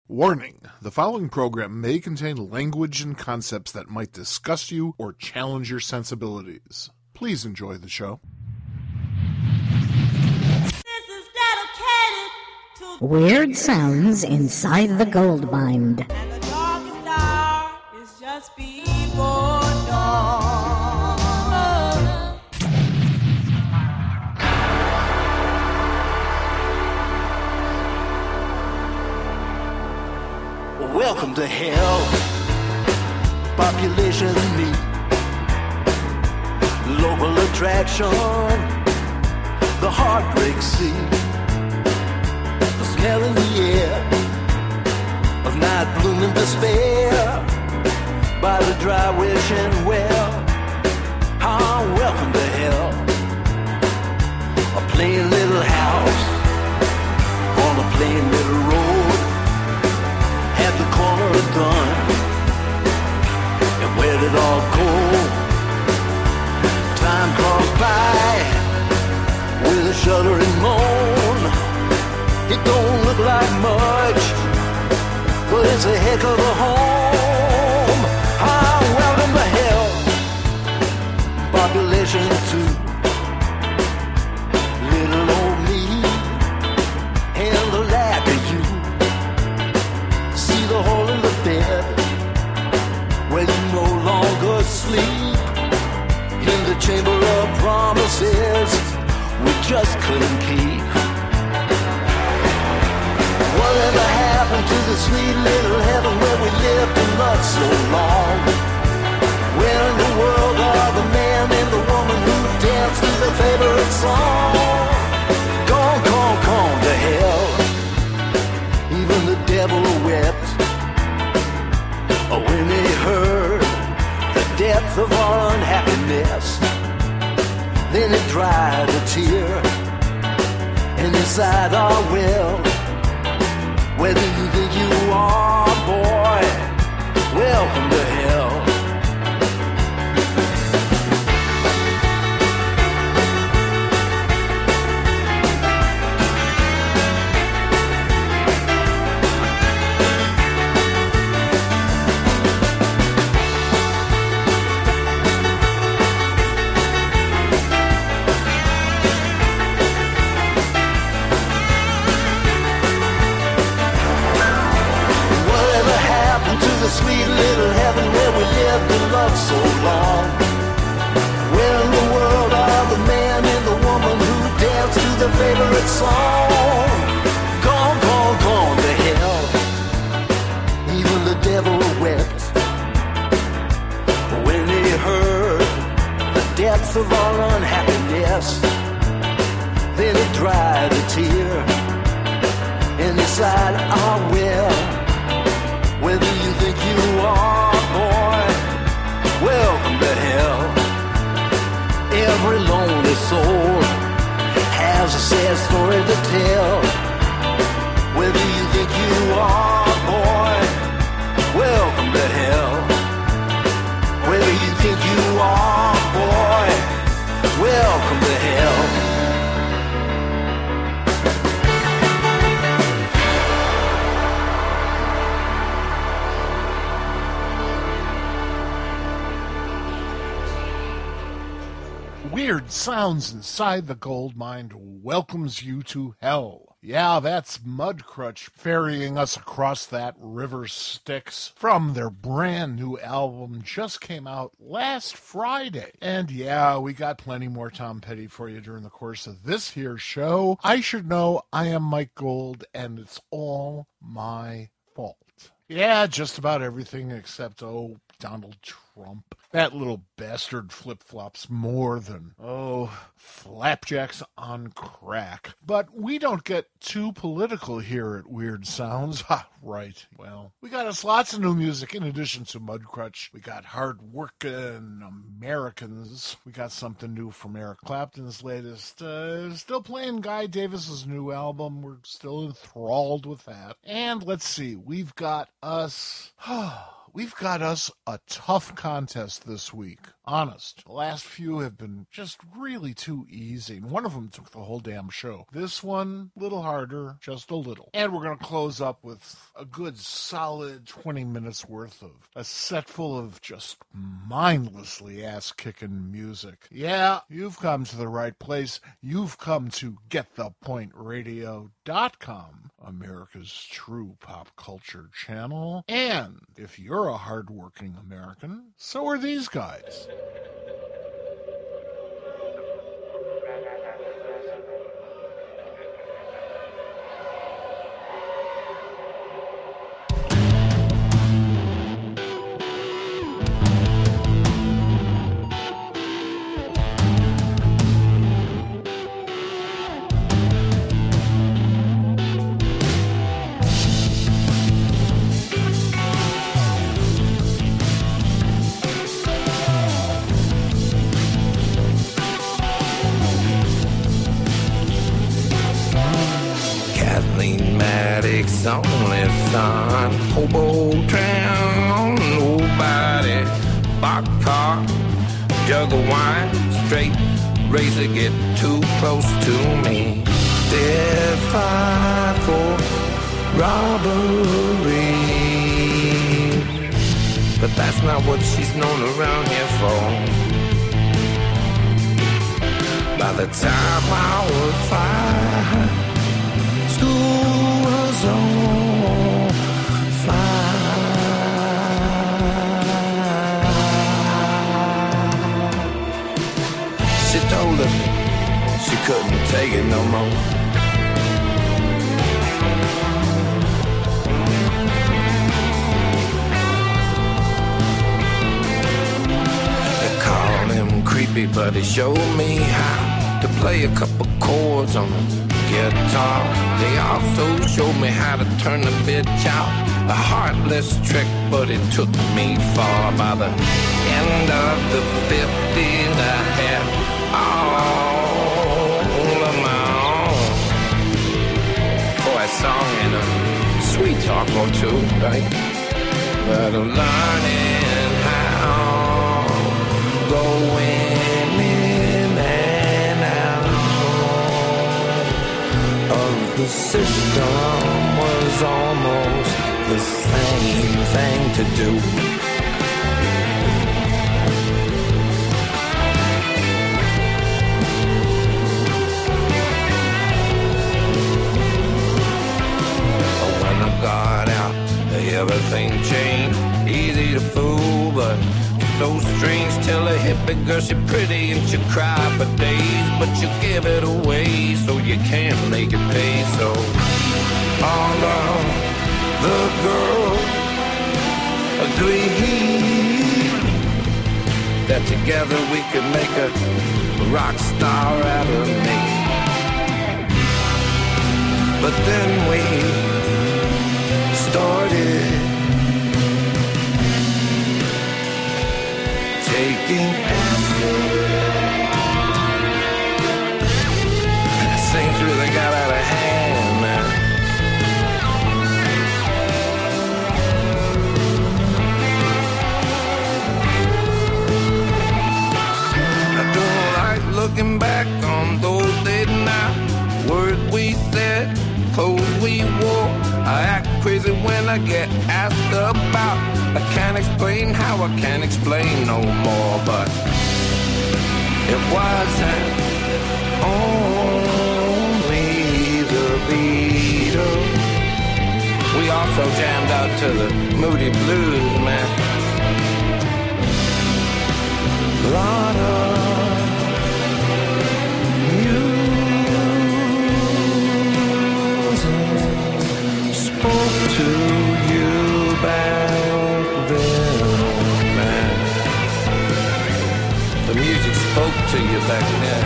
Warning: the following program may contain language and concepts that might disgust you or challenge your sensibilities. Please enjoy the show. Weird sounds inside the gold mine. And the darkest hour is just before dawn. Welcome to hell, population meet, local attraction, the heartbreak sea, the smell in the air of night blooming despair, by the dry wishing well, welcome to hell, a plain little house on a plain little road. At the corner of Dunn, and where did all go? Time goes by with a shuddering moan. It don't look like much, but it's a heck of a home. Welcome to hell, population 2. Little old me and the lack of you. The hole in the bed where you no longer sleep, in the chamber of promises we just couldn't keep. Whatever happened to the sweet little heaven where we lived and loved so long? Where in the world are the man and the woman who danced to their favorite song? Gone, gone, gone to hell. Even the devil wept when he heard the depth of our unhappiness. Then he dried a tear, and inside our well, where do you think you are, boy? Welcome to hell. Sweet little heaven where we lived and loved so long. Where in the world are the man and the woman who danced to their favorite song? Gone, gone, gone to hell. Even the devil wept when he heard the depth of our unhappiness. Then he dried a tear, and inside our well, where do you think you are, boy? Welcome to hell. Every lonely soul has a sad story to tell. Where do you think you are, boy? Welcome to hell. Where do you think you are, boy? Welcome to hell. Weird Sounds Inside the Gold Mine welcomes you to hell. Yeah, that's Mudcrutch ferrying us across that river Styx from their brand new album, just came out last Friday. And yeah, we got plenty more Tom Petty for you during the course of this here show. I should know I am Mike Gold, and it's all my fault. Yeah, just about everything except, Donald Trump. That little bastard flip-flops more than, flapjacks on crack. But we don't get too political here at Weird Sounds. Right. Well, we got us lots of new music in addition to Mudcrutch. We got hard-working Americans. We got something new from Eric Clapton's latest. Still playing Guy Davis's new album. We're still enthralled with that. And let's see, we've got us a tough contest this week. Honest. The last few have been just really too easy, and one of them took the whole damn show. This one, a little harder, just a little. And we're going to close up with a good solid 20 minutes worth of a set full of just mindlessly ass-kicking music. Yeah, you've come to the right place. You've come to GetThePointRadio.com, America's true pop culture channel. And if you're a hardworking American, so are these guys. Only son, Hobo Town, nobody, box car, jug of wine, straight razor, get too close to me. Dead fight for robbery, but that's not what she's known around here for. By the time I was 5, school was on fire. She told her she couldn't take it no more. They call him creepy, but he showed me how to play a couple chords on the guitar. They also showed me how to turn the bitch out. A heartless trick, but it took me far. By the end of the 50s, I had all of my own. Boy, a song and a sweet talk or two, right? But I'm learning how, going in and out of the system was almost the same thing to do. But when I got out, everything changed. Easy to fool, but so strange. Tell a hippie girl she's pretty and she'll cry for days, but you give it away so you can't make it pay. So all of the girls agreed that together we could make a rock star out of me. But then we started taking acid. Things really got out of hand, man. I don't like looking back on those days now. Words we said, clothes we wore. I act crazy when I get asked about. I can't explain how, I can't explain no more. But it wasn't only the Beatles. We also jammed out to the Moody Blues, man. A lot of music spoke to you back then, man. The music spoke to you back then.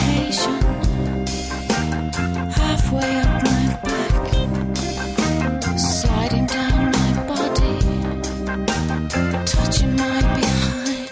medication halfway up my back, sliding down my body, touching my behind.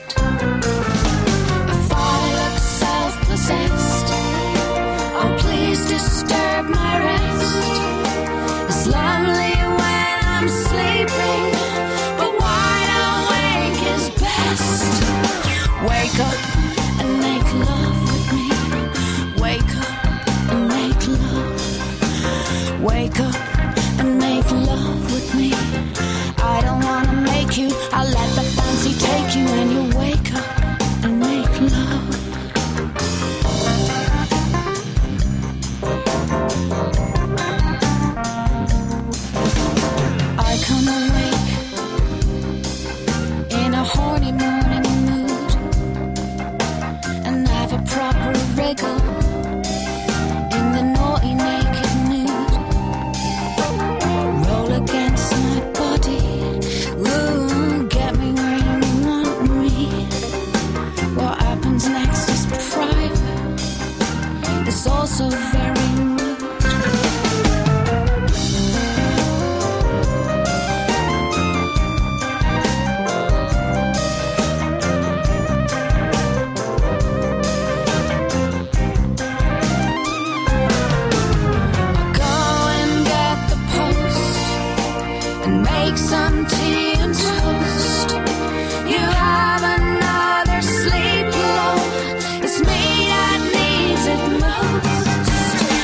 If I look self-possessed, oh please disturb my rest. It's lonely when I'm sleeping, but wide awake is best. Wake up and make love with me. Wake up and make love. Wake up and make love with me. I don't wanna make you, I'll let the fancy take you, and you wake up and make love. I come awake in a horny morning mood and have a proper wriggle in the naughty naked nude. Roll against my body, ooh, get me where you want me. What happens next is private, it's also very rude. Make some tea and toast. You have another sleep alone. It's me that needs it most.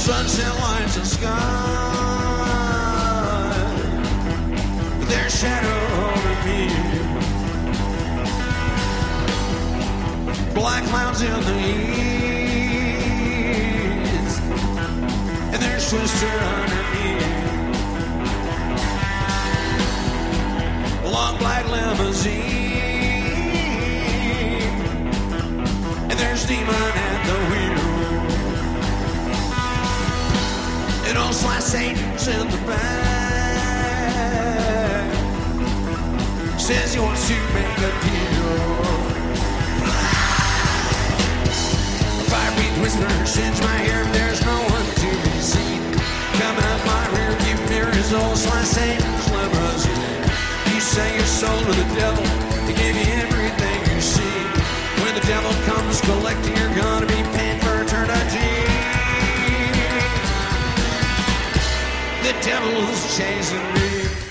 Sunset lights the sky, their shadow over me. Black clouds in the east, and there's Twister underneath. Long black limousine, and there's Demon at the wheel. And old Sly Satan's in the back, says he wants to make a deal. Firebeat whisper, singe my hair, there's no one to be seen. Coming up my rear view mirror is old Sly Satan's limousine. You sell your soul to the devil, to give you everything you see. When the devil comes collecting, you're gonna be paying for eternity. The devil's chasing me.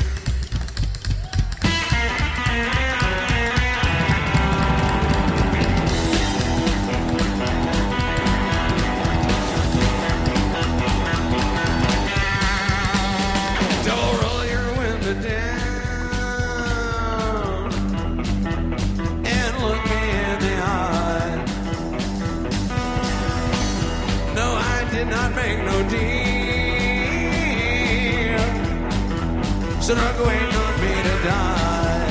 Devil, roll your window down and look me in the eye. No, I did not make no deal. So don't go waiting on me to die.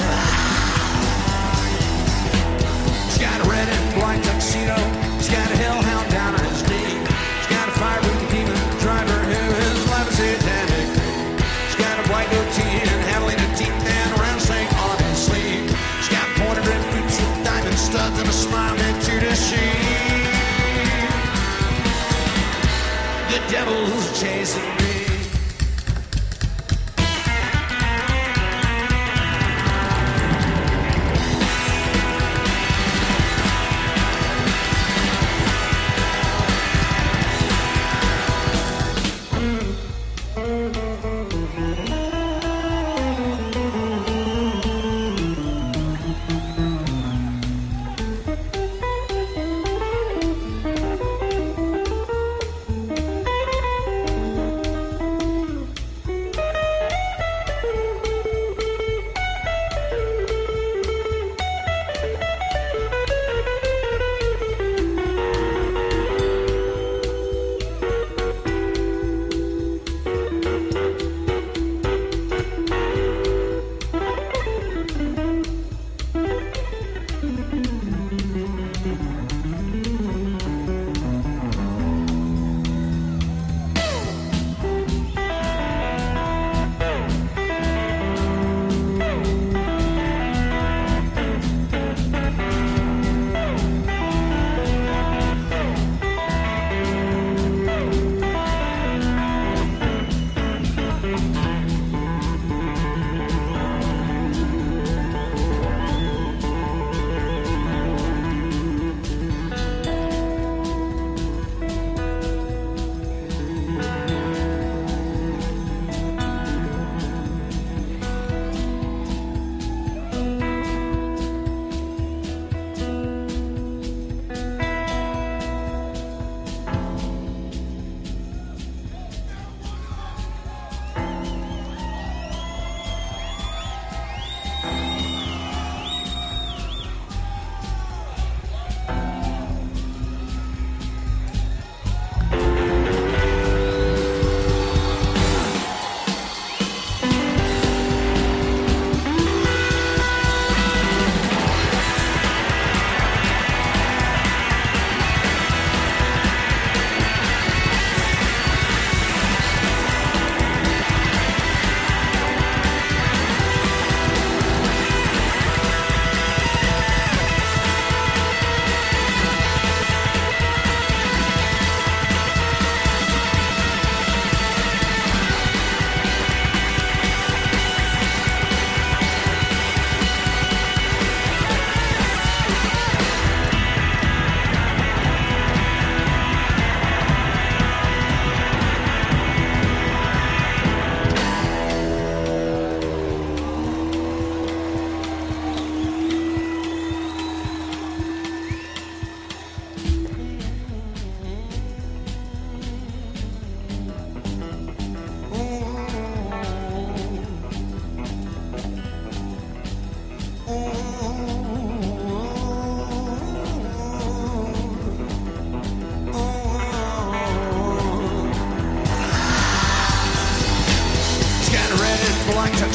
He's got a red and black tuxedo. He's got a hellhound down on his knee. He's got a fire-breathing demon driver who his life is satanic. He's got a white goatee and Catalina teeth and a round snake on his sleeve. He's got pointed red boots with diamond studs and a smile meant to deceive. The devil's chasing me.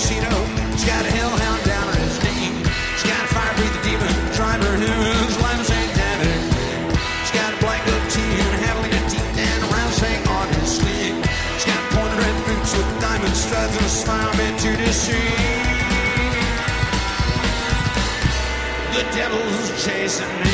tuxedo. He's got a hellhound down on his knee. He's got a fire-breathing demon driver whose life is satanic. He's got a black goatee and a Catalina teeth and a round snake on his sleeve. He's got pointed red boots with diamond studs and a smile meant to deceive. The devil's chasing me.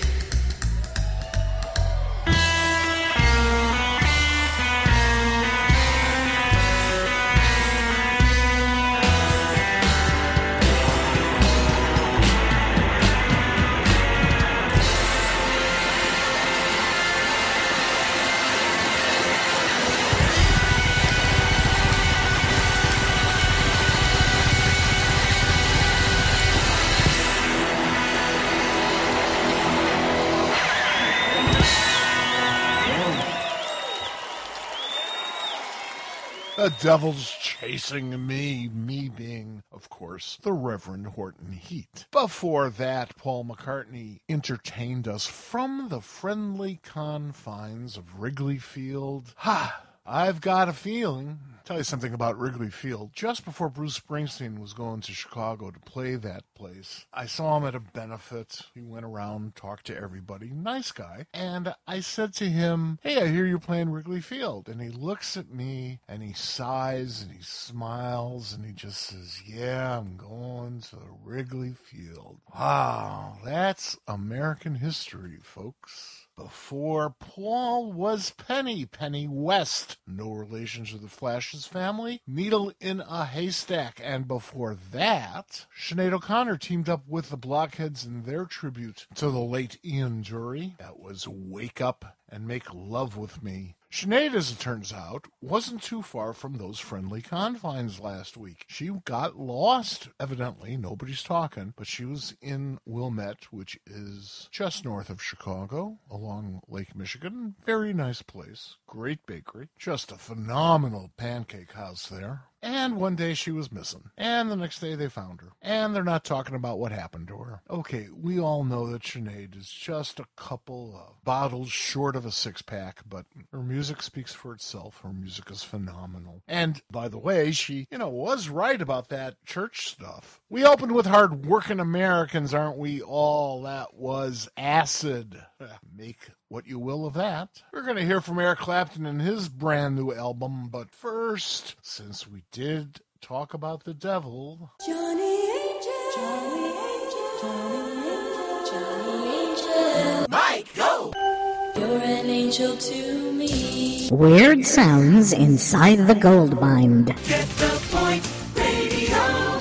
The devil's chasing me being, of course, the Reverend Horton Heat. Before that, Paul McCartney entertained us from the friendly confines of Wrigley Field. I've got a feeling. Tell you something about Wrigley Field. Just before Bruce Springsteen was going to Chicago to play that place, I saw him at a benefit. He went around, talked to everybody. Nice guy. And I said to him, "Hey, I hear you're playing Wrigley Field." And he looks at me and he sighs and he smiles and he just says, "Yeah, I'm going to Wrigley Field." Wow, that's American history, folks. Before Paul was Penny West, no relation to the Flash's family, needle in a haystack. And before that, Sinead O'Connor teamed up with the Blockheads in their tribute to the late Ian Dury. That was Wake Up and Make Love With Me. Sinead, as it turns out, wasn't too far from those friendly confines last week. She got lost. Evidently, nobody's talking, but she was in Wilmette, which is just north of Chicago, along Lake Michigan. Very nice place. Great bakery. Just a phenomenal pancake house there. And one day she was missing. And the next day they found her. And they're not talking about what happened to her. Okay, we all know that Sinead is just a couple of bottles short of a six-pack, but her music speaks for itself. Her music is phenomenal. And, by the way, she, was right about that church stuff. We opened with Hard-Working Americans, aren't we all? That was Acid. Make what you will of that. We're going to hear from Eric Clapton and his brand new album, but first, since we did talk about the devil... Johnny Angel, Johnny Angel, Johnny Angel, Johnny Angel. Mike, go! You're an angel to me. Weird sounds inside the gold mine. Get the point, radio.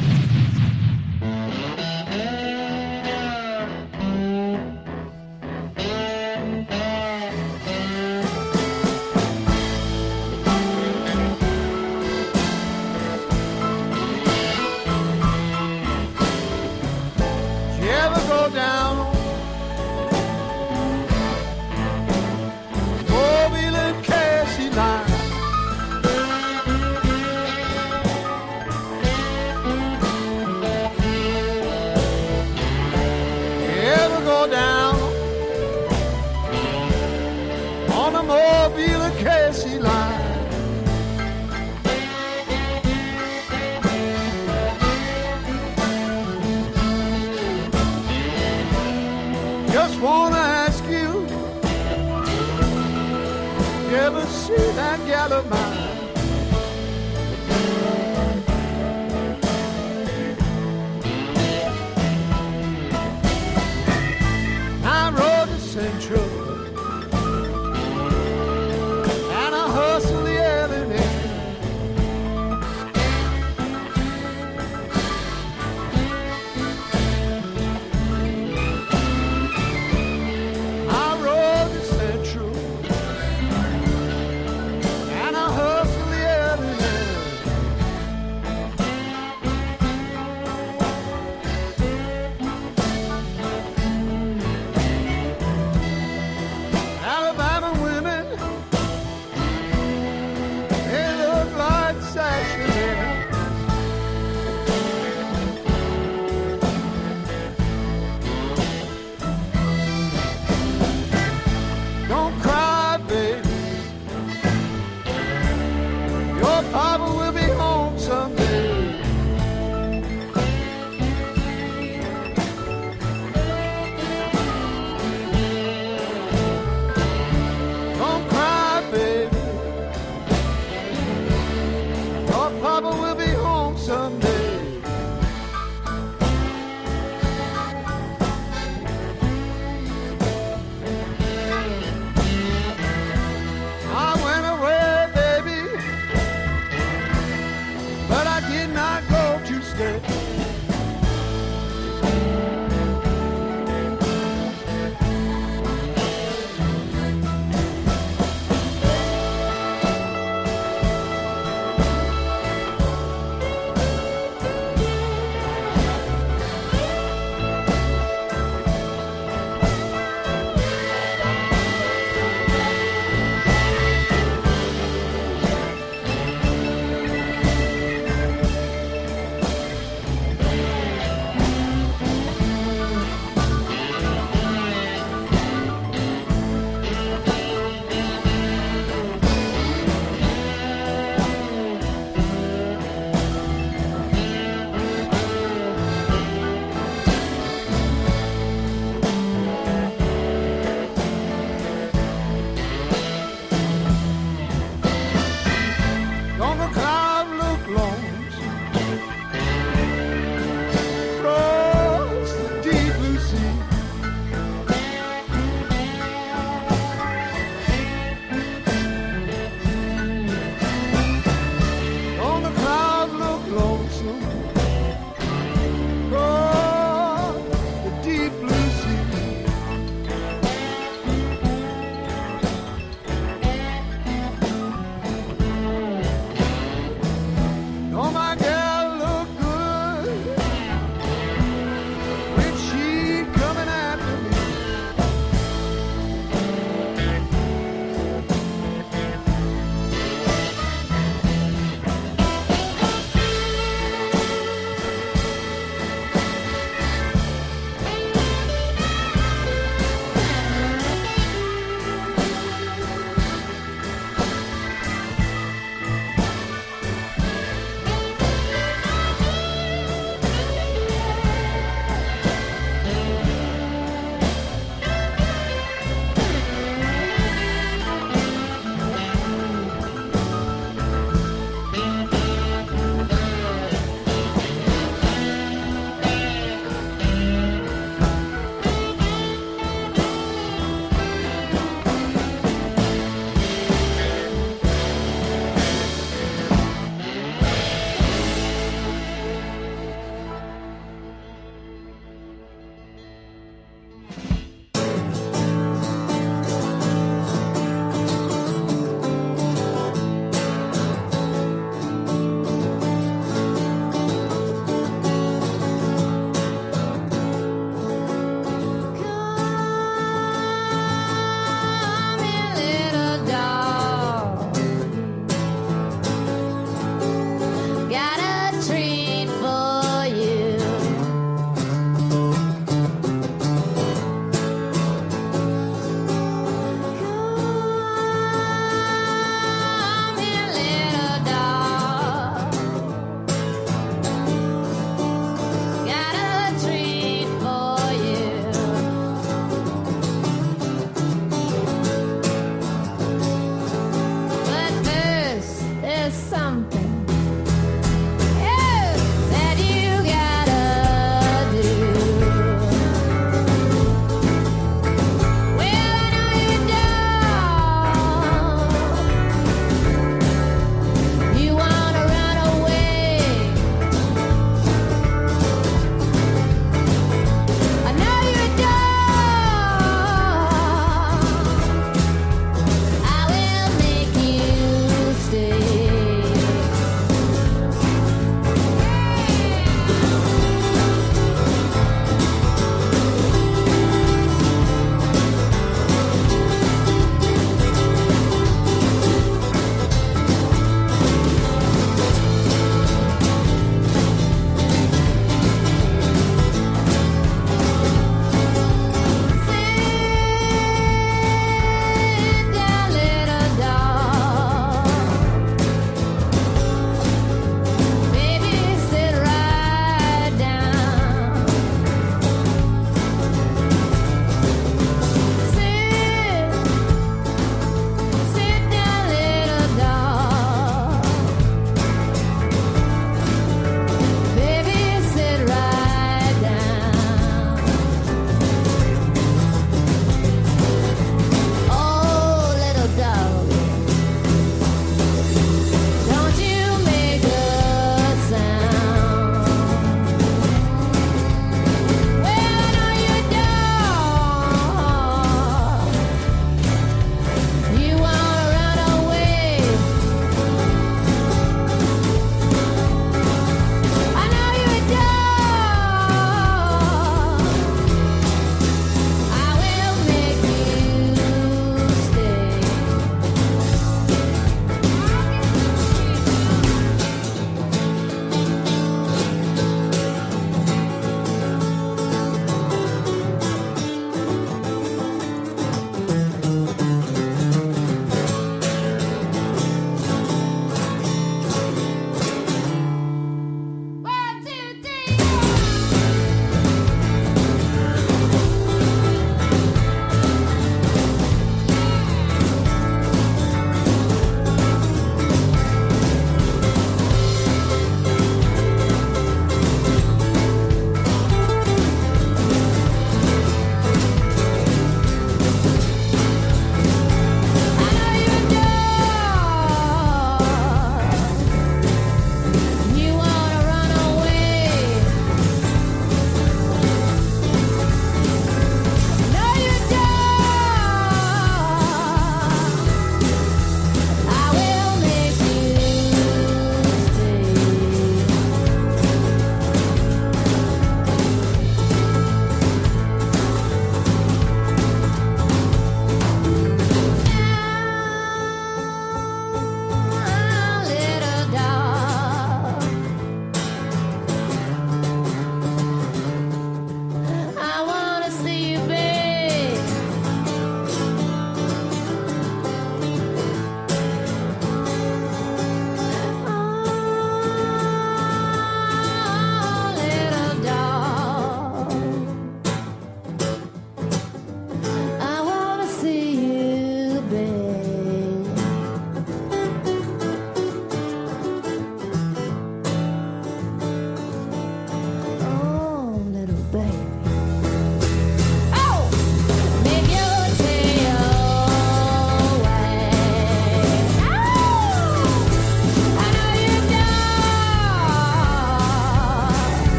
Just wanna ask you, you ever see that gal of mine? I rode to Central and I hustled the Avenue. I rode to Central and I hustled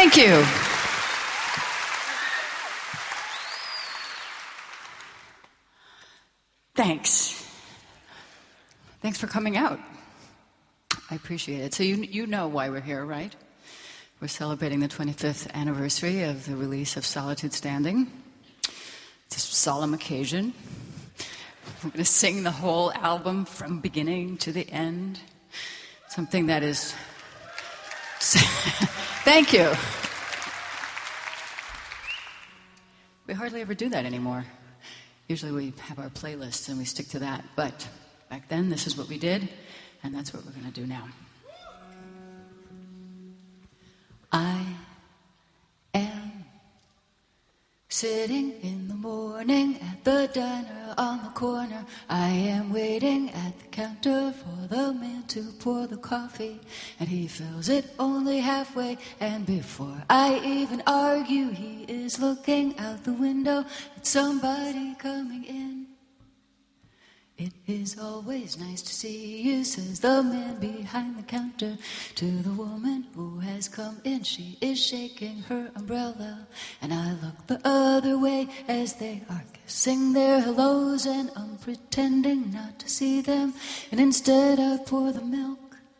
Thank you. Thanks. Thanks for coming out. I appreciate it. So you know why we're here, right? We're celebrating the 25th anniversary of the release of Solitude Standing. It's a solemn occasion. We're going to sing the whole album from beginning to the end. Something that is... Thank you. We hardly ever do that anymore. Usually we have our playlists and we stick to that. But back then, this is what we did, and that's what we're going to do now. I am sitting in the morning at the diner on the corner. I am waiting at the counter for the man to pour the coffee, and he fills it only halfway. And before I even argue, he is looking out the window at somebody coming in. It is always nice to see you, says the man behind the counter to the woman who has come in. She is shaking her umbrella, and I look the other way as they are kissing their hellos, and I'm pretending not to see them, and instead I pour the milk.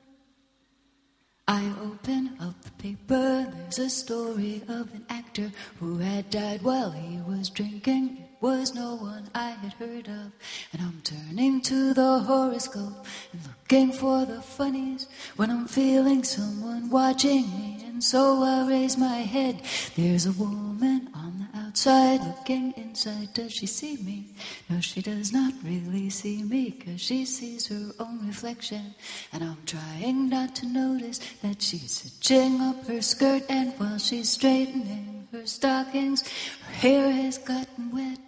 I open up the paper, there's a story of an actor who had died while he was drinking. It was no one I had heard of, and I'm turning to the horoscope and looking for the funnies when I'm feeling someone watching me, and so I raise my head. There's a woman on the outside looking inside. Does she see me? No, she does not really see me, 'cause she sees her own reflection, and I'm trying not to notice that she's hitching up her skirt, and while she's straightening her stockings, her hair has gotten wet.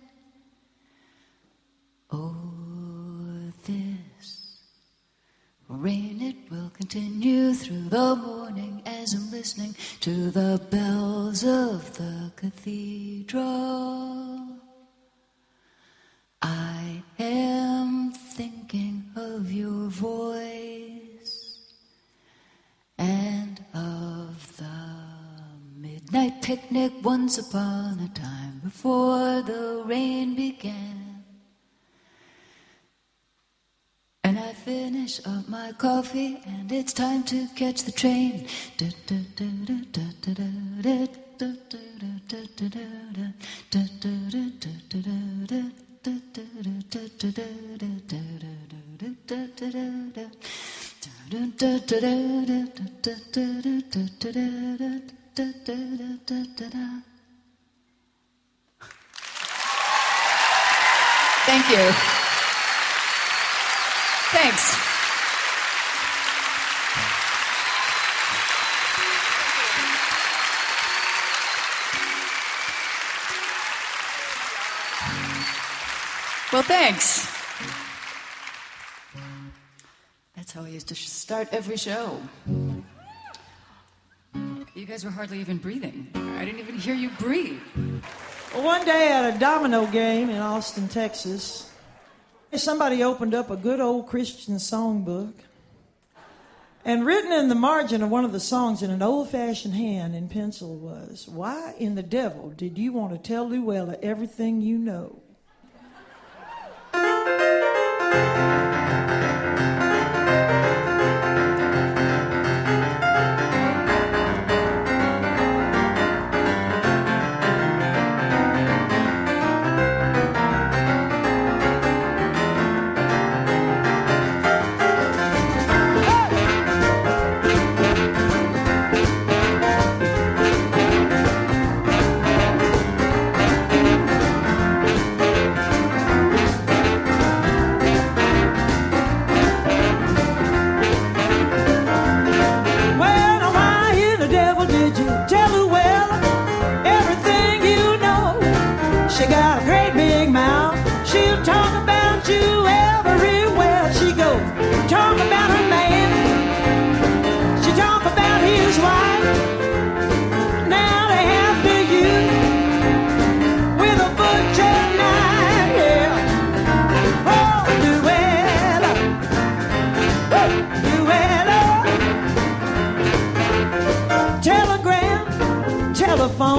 Oh, this rain, it will continue through the morning as I'm listening to the bells of the cathedral. I am thinking of your voice and of the midnight picnic once upon a time before the rain began. And I finish up my coffee, and it's time to catch the train. Thank you. Thanks. Well, thanks. That's how I used to start every show. You guys were hardly even breathing. I didn't even hear you breathe. Well, one day at a domino game in Austin, Texas, somebody opened up a good old Christian songbook, and written in the margin of one of the songs in an old-fashioned hand in pencil was, "Why in the devil did you want to tell Luella everything you know?"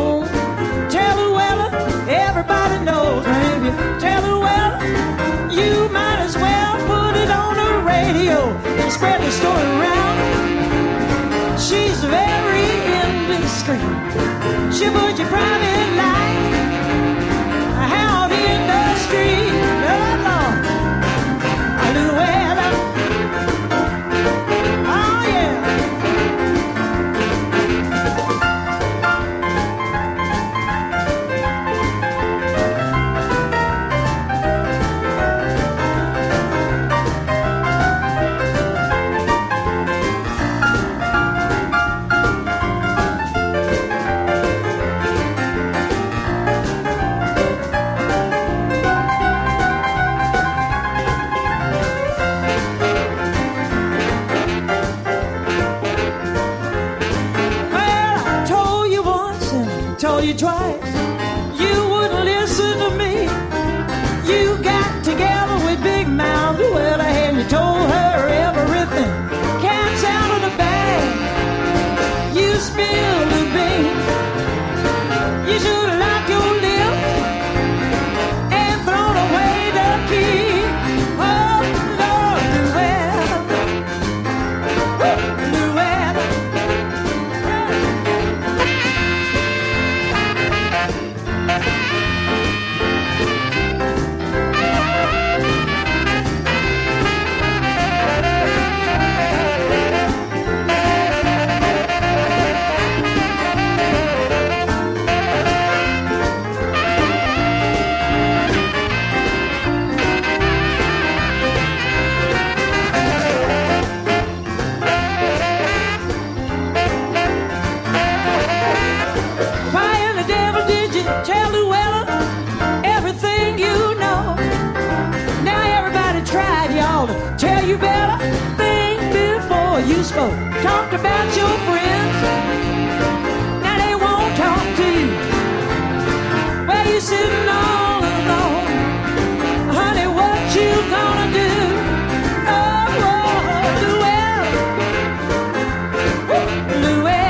home. Tell Luella, everybody knows. And if you tell Luella, you might as well put it on the radio and spread the story around. She's very indiscreet. She put your private life out in the street. Oh, Lord. Luella. Oh, yeah. Told you twice, you wouldn't listen to me. You got together with Big Mouth Luella and you told her everything. Cat's out of the bag. You spilled the beans. You should have locked your lips and thrown away the key. Oh, Lord, Luella. Luella. Tell Luella everything you know. Now everybody tried, y'all, to tell you better. Think before you spoke. Talked about your friends. Now they won't talk to you. Well, you sitting all alone. Honey, what you gonna do? Oh, Luella. Luella.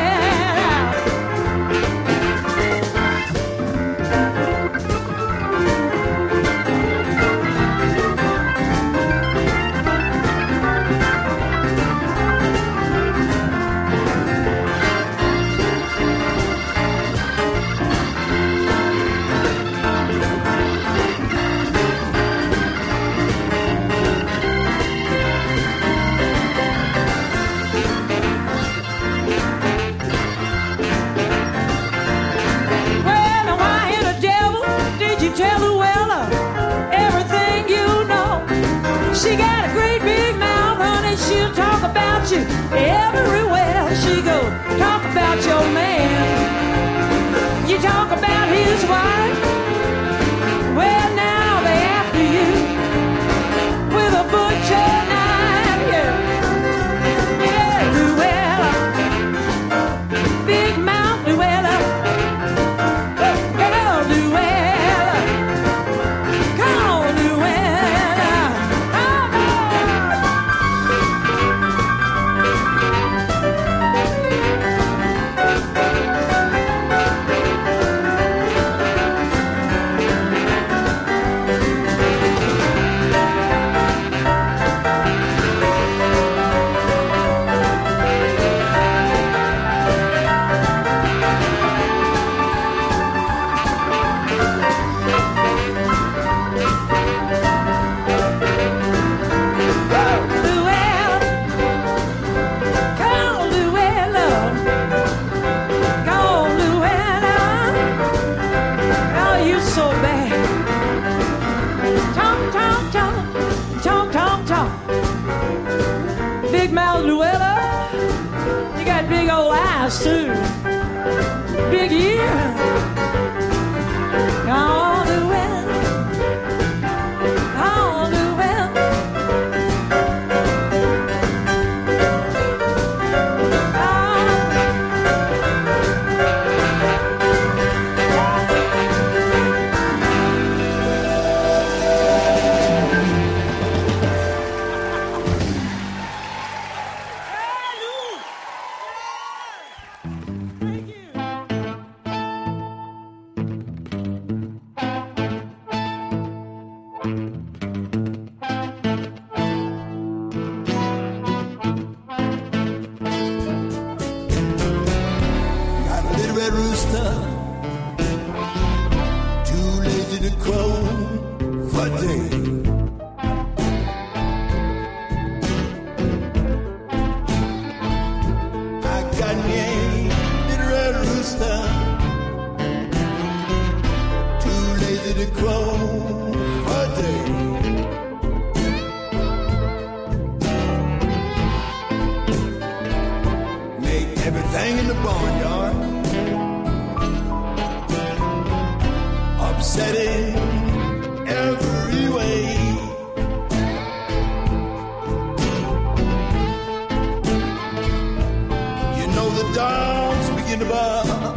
Tell Luella everything you know. She got a great big mouth, honey. She'll talk about you everywhere she goes. Talk about your man. You talk about his wife. Well, now they after you with a butcher knife. Yeah, yeah, Luella. Big mouth Luella. Hello, Luella. Big mouth Luella, you got big old eyes too, big ear. Oh, Luella, oh, Luella. rooster, too lazy to crow for day. I got me a little red rooster, too lazy to crow for day. Make everything in the barnyard upsetting every way. You know the dogs begin to bark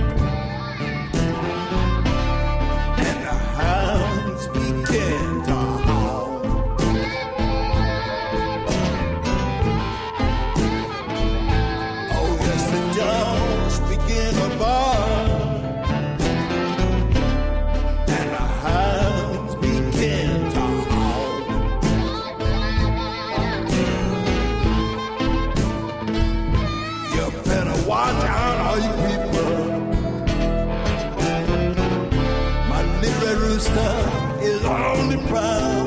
and the hounds begin to howl. Oh yes, the dogs begin to bark and the hounds begin to howl. You better watch out, all you people. My little red rooster is on the prowl.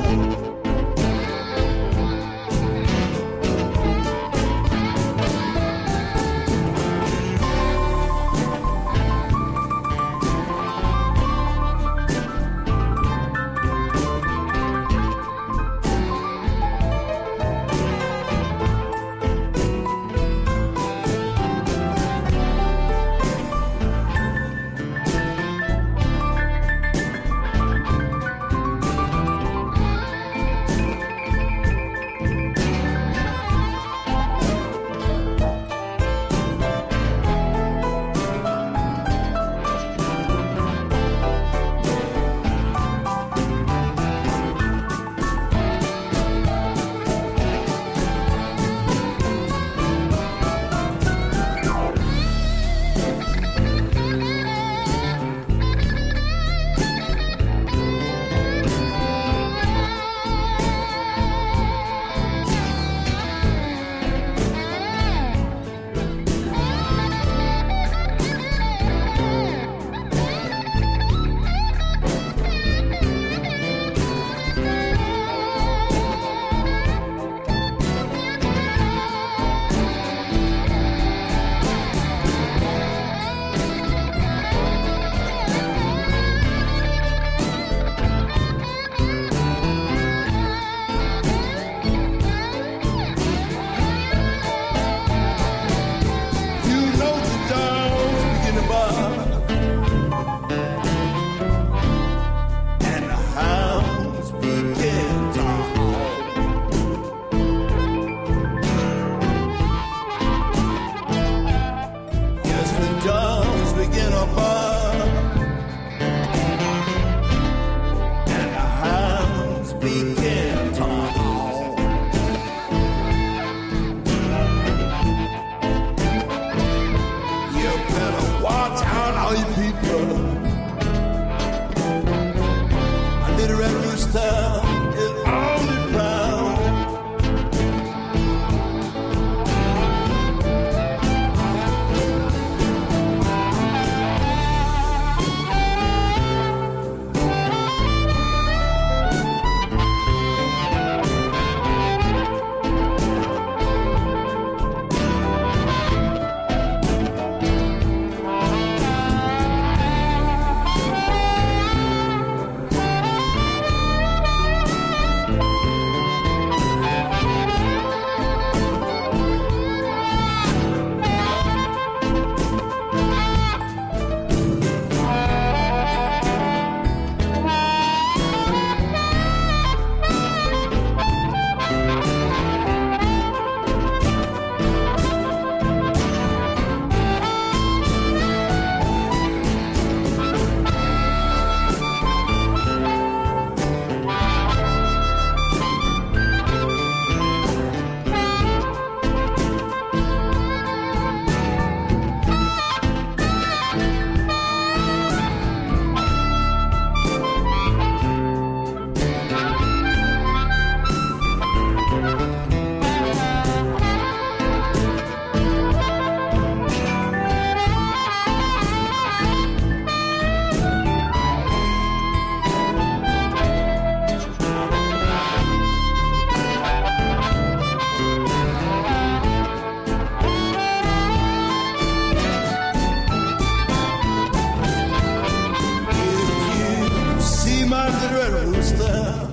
rooster,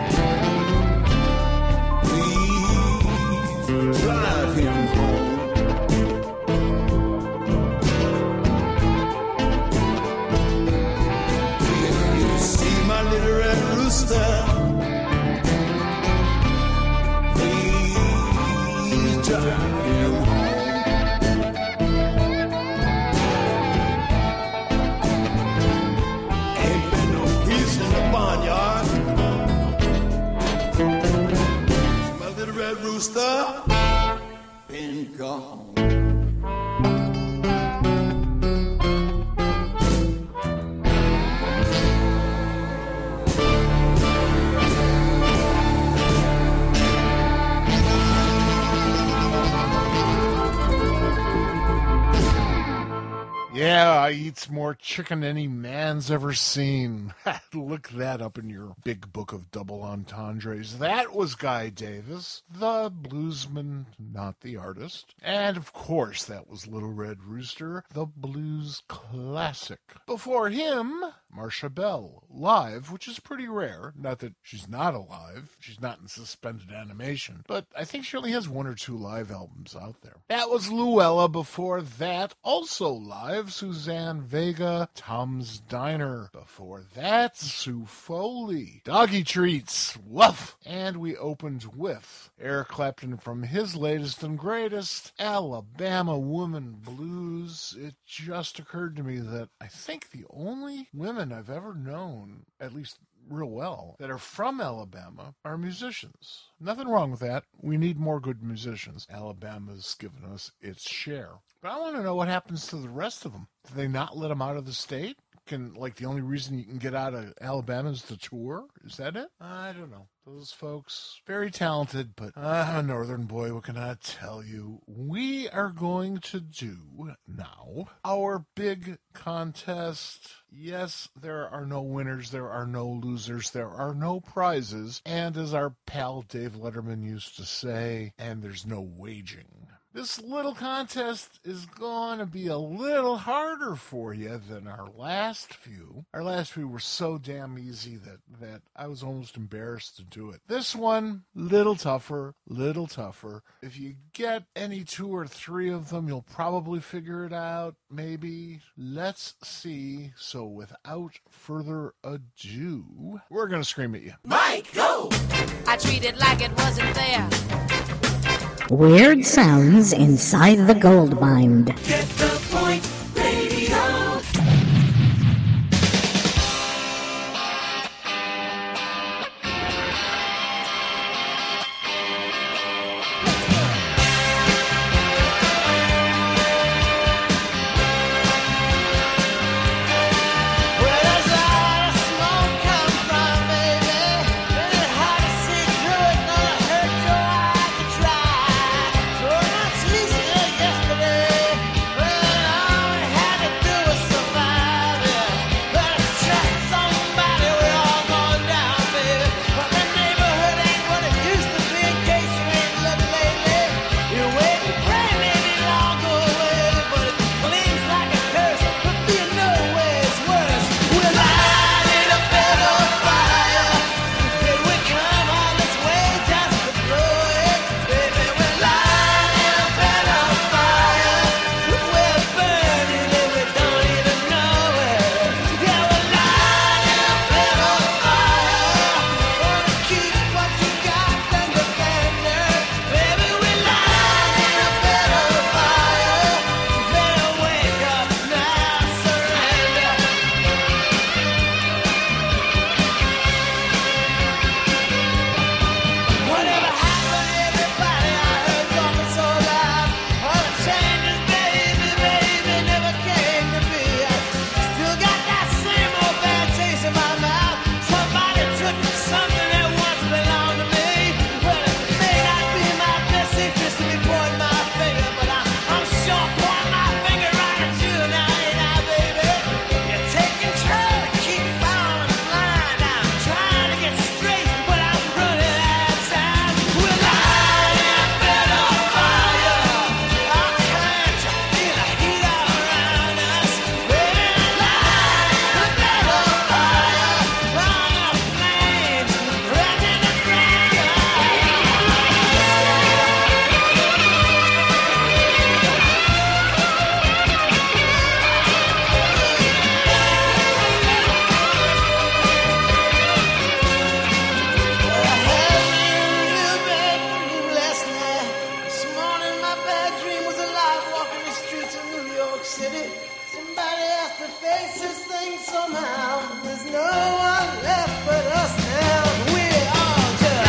please drive him home. If you see my little red rooster, please drive him home. Ain't been no peace in the barnyard. My little red rooster been gone. Yeah, I eats more chicken than any man's ever seen. Look that up in your big book of double entendres. That was Guy Davis, the bluesman, not the artist. And of course, that was Little Red Rooster, the blues classic. Before him, Marcia Bell, live, which is pretty rare. Not that she's not alive. She's not in suspended animation. But I think she only has 1 or 2 live albums out there. That was Luella. Before that, also live, Suzanne Vega, Tom's Diner. Before that, Sue Foley, Doggy Treats, woof. And we opened with Eric Clapton from his latest and greatest, Alabama Woman Blues. It just occurred to me that I think the only women I've ever known, at least real well, that are from Alabama are musicians. Nothing wrong with that. We need more good musicians. Alabama's given us its share. But I want to know what happens to the rest of them. Do they not let them out of the state? The only reason you can get out of Alabama is to tour? Is that it? I don't know. Those folks, very talented, but I'm a northern boy. What can I tell you? We are going to do now our big contest. Yes, there are no winners. There are no losers. There are no prizes. And as our pal Dave Letterman used to say, and there's no waging. This little contest is going to be a little harder for you than our last few. Our last few were so damn easy that I was almost embarrassed to do it. This one, little tougher. If you get any 2 or 3 of them, you'll probably figure it out. Maybe. Let's see. So without further ado, we're going to scream at you. Mike, go! I treat it like it wasn't there. Weird sounds inside the gold mine. Get the point, radio. Well, Somehow there's no one left but us now. We're all just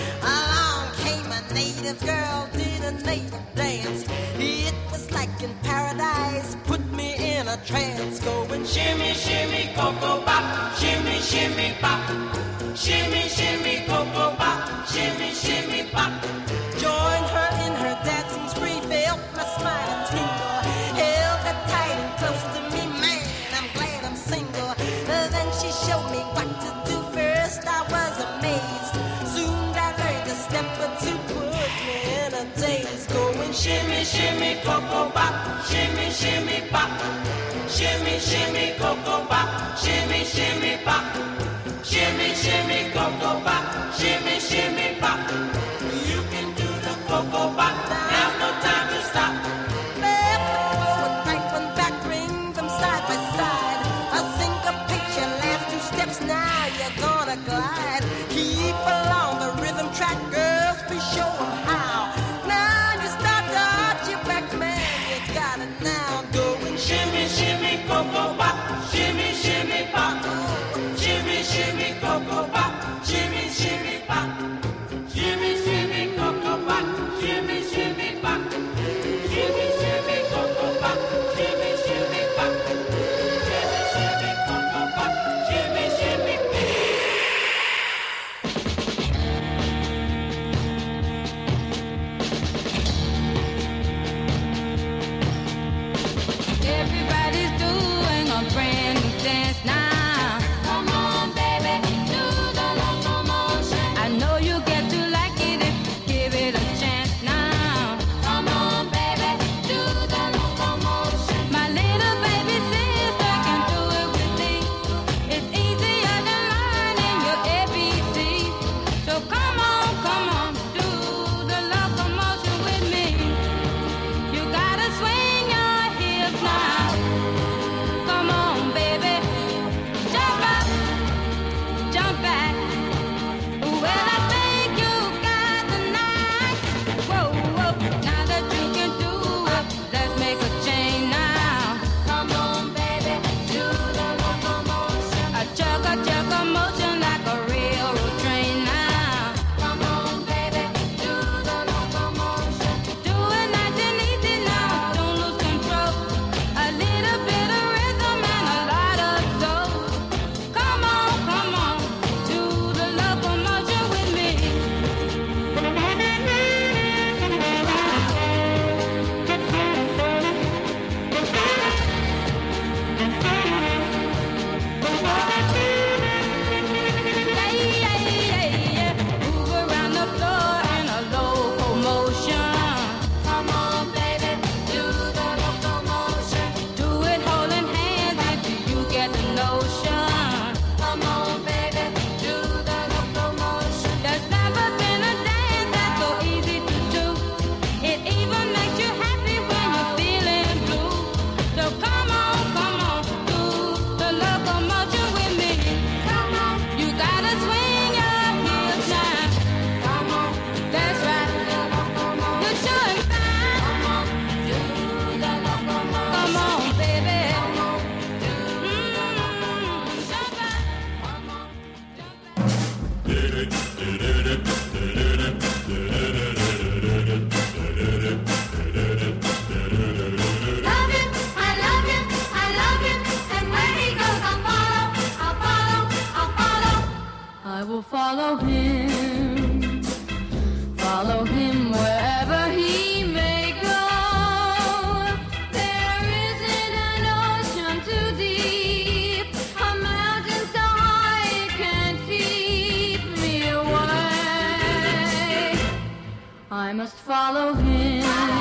Along came a native girl, did a native dance. It was like in paradise, put me in a trance. Going shimmy, shimmy, cocoa bop, shimmy, shimmy, bop. Shimmy, shimmy, cocoa bop, shimmy, shimmy, bop. Joined her in her dancing spree, felt my smile and tingle. Held her tight and close to me, man, I'm glad I'm single. Then she showed me what to do. First I was amazed. Soon I learned a step or two, put me in a daze. Going shimmy, shimmy, cocoa bop, shimmy, shimmy, bop. Shimmy, shimmy, cocoa bop, shimmy, shimmy, bop. Shimmy, shimmy, cocoa bop, shimmy, shimmy, bop. You can do the cocoa bop, there's no time to stop. Left forward, right one back, bring them side by side. A syncopation, last two steps, now you're gonna glide. Keep along the rhythm track, girls, be show 'em how. Now you start to arch your back, man, you got it now. Going shimmy, shimmy, cocoa bop, shimmy, shimmy, bop. Shimmy, shimmy, cocoa bop, shimmy, shimmy, bop. Shimmy, shimmy, cocoa bop, shimmy, shimmy, bop. Shimmy, shimmy, cocoa bop, shimmy, shimmy, bop. Shimmy, shimmy, cocoa bop, shimmy, shimmy, Everybody's doing a brand new dance now. Come on, baby, do the locomotion. I know you get to like it if you give it a chance now. Come on, baby, do the locomotion. My little baby sister can do it with me. It's easier than learning your ABC. So come on, do the locomotion with me. You gotta swing your hips now. Come on, baby, jump up, jump back. Well, I think you got the knack. Whoa, whoa, now that you can do it, let's make a change now. Come on, baby, do the locomotion. A chugga motion like a railroad train now. Come on, baby, do the locomotion. Do it nice and easy now, don't lose control. A little bit of rhythm and a lot of soul. Come on, do the locomotion with me. Yeah. Move around the floor in a locomotion. Come on, baby, do the locomotion. Do it holding hands if you get the notion. Come on, baby, do the locomotion. There's never been a dance that's so easy to do. It even makes you happy when you're feeling blue. So come on, do the locomotion with me. Come on, you gotta swing your hips now. Come on, that's right. You're showing fine. Come on, do the locomotion. Come on, baby. Jump up. Come on, jump up. Love him, I love him, and where he goes I'll follow. I will follow him wherever he may go. There isn't an ocean too deep, a mountain so high it can't keep me away. I must follow him.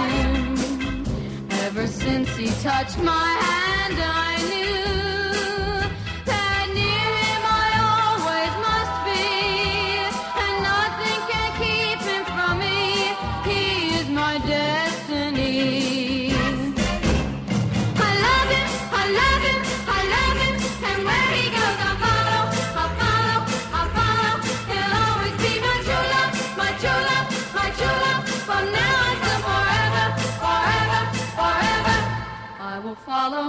Ever since he touched my hand, I knew that near him I always must be, and nothing can keep him from me. He is my destiny. I love him, and where he goes I'll follow. He'll always be my true love, from now until forever. I will follow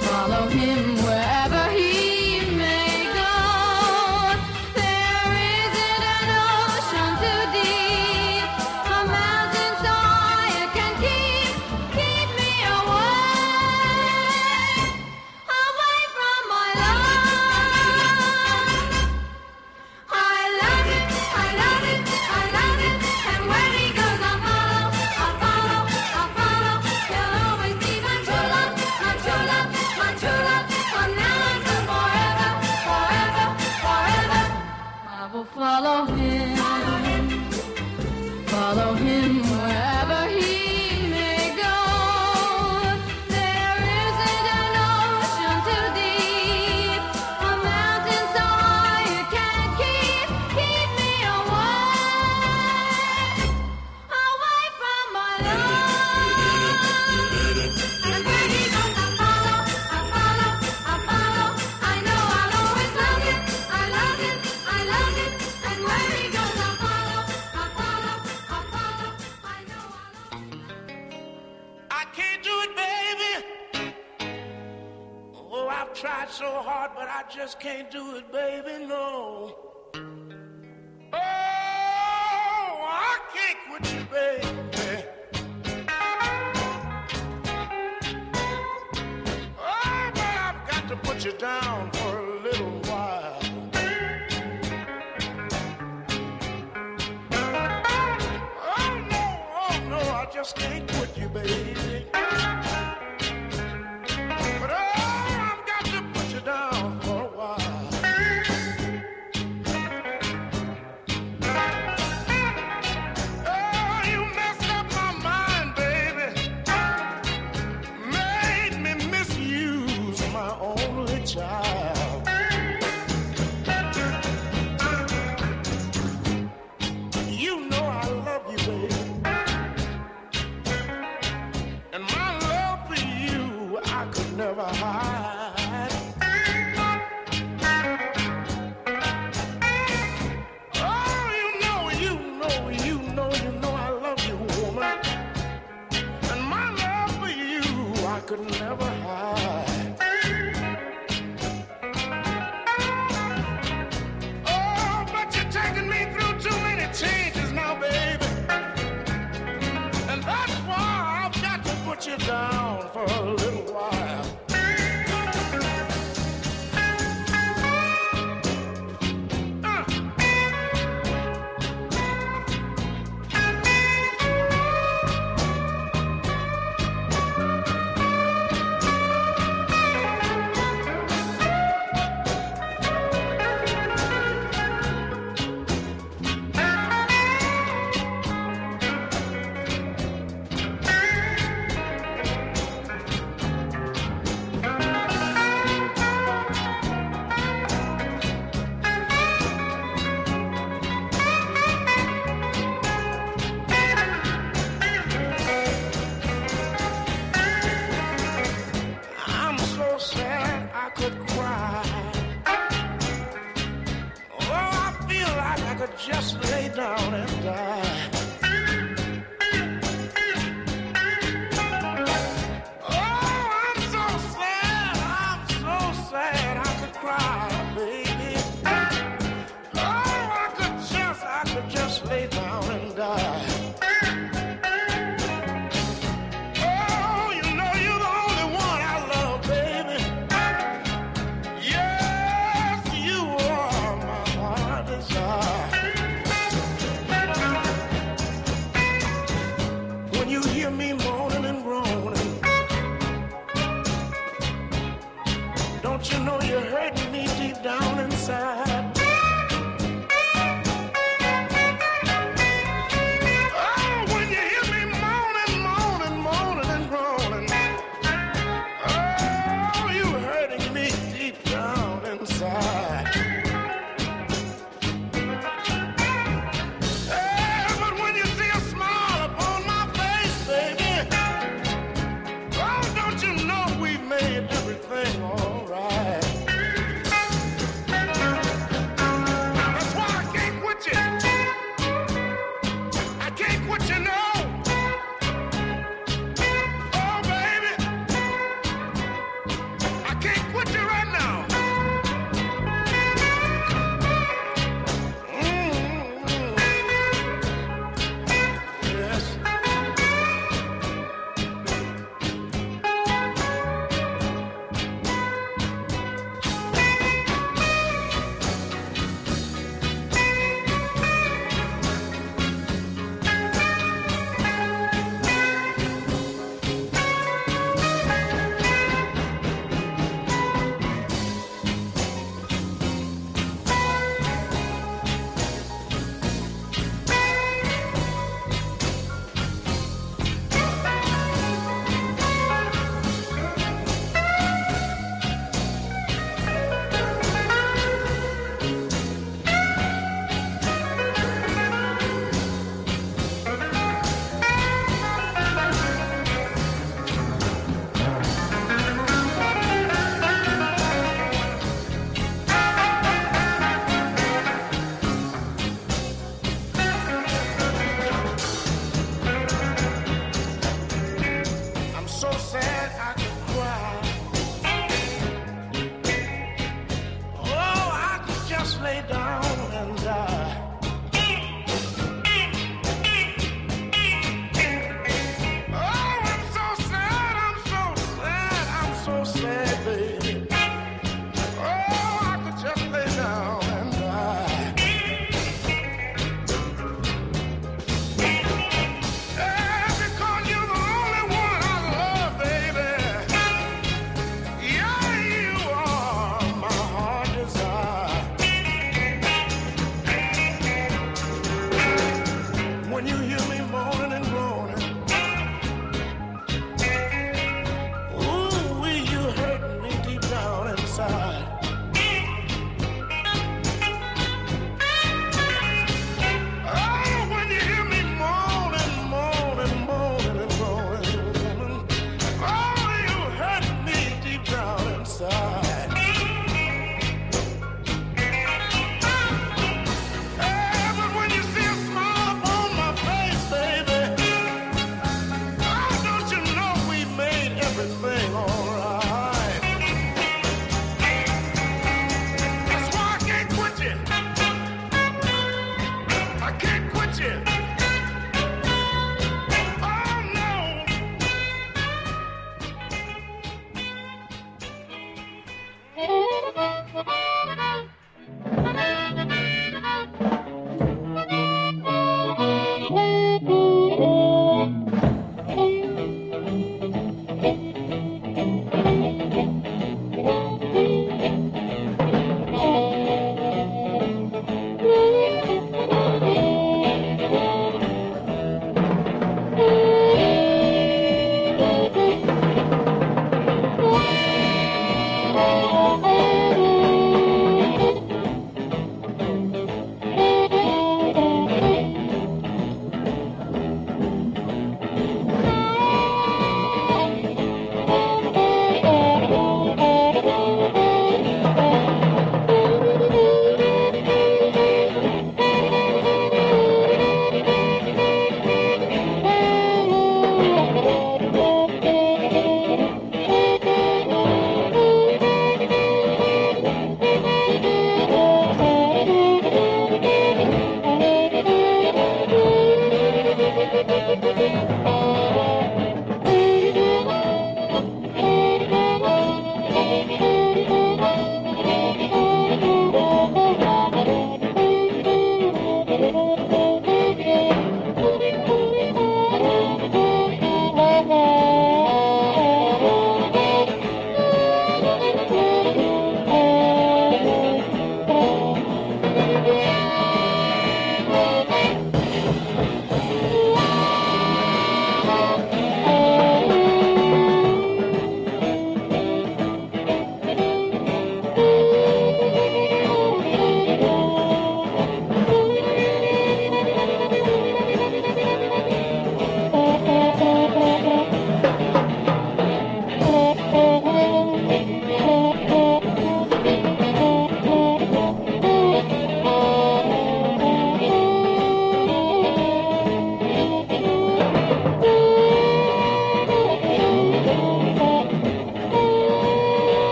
him wherever he may go. There is follow him. Follow him wherever he may go. There isn't an ocean too deep, a mountain so high you can't keep me away from my love. And where he goes, I follow. I know I'll always love him. I love him. And where he goes, I follow. I know I can't do it, baby. Oh, I've tried so hard, but I just can't do it, baby, no. Oh, I can't quit you, baby. Oh, but I've got to put you down for a little while. Oh, no, I just can't quit you, baby. But I've got to put you down for a while. Oh, you messed up my mind, baby. Made me misuse my only child. You know I love you, baby. And my love for you I could never hide. Oh, you know I love you, woman. And my love for you I could never hide. Oh, but you're taking me through too many changes now, baby. And that's why I've got to put you down for a little while. I'm so sad I could cry. Oh, I feel like I could just lay down and die. Oh, I'm so sad I could cry, baby. Oh, I could just lay down and die. Oh, you know you're the only one I love, baby. Yes, you are my heart desire.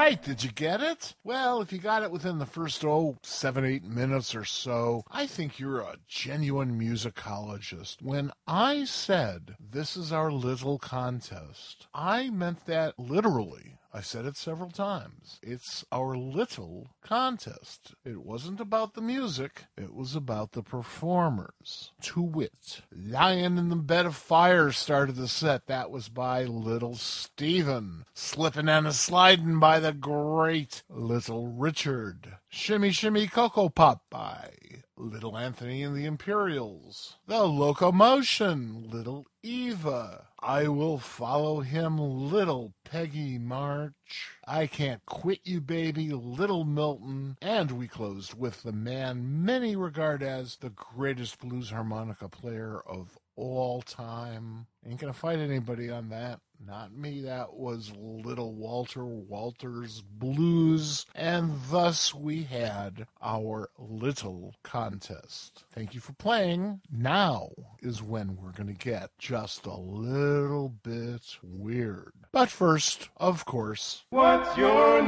right. Did you get it? Well, if you got it within the first, 7-8 minutes or so, I think you're a genuine musicologist. When I said this is our little contest, I meant that literally. I said it several times. It's our little contest. It wasn't about the music. It was about the performers. To wit, Lion in the Bed of Fire started the set. That was by Little Steven. Slippin' and a Slidin' by the great Little Richard. Shimmy Shimmy Cocoa Pop by Little Anthony and the Imperials. The Locomotion, Little Eva. I Will Follow Him, Little Peggy March. I Can't Quit You, Baby, Little Milton. And we closed with the man many regard as the greatest blues harmonica player of all time. Ain't gonna fight anybody on that. Not me. That was Little Walter Walters Blues. And thus we had our little contest. Thank you for playing. Now is when we're going to get just a little bit weird. But first, of course, what's your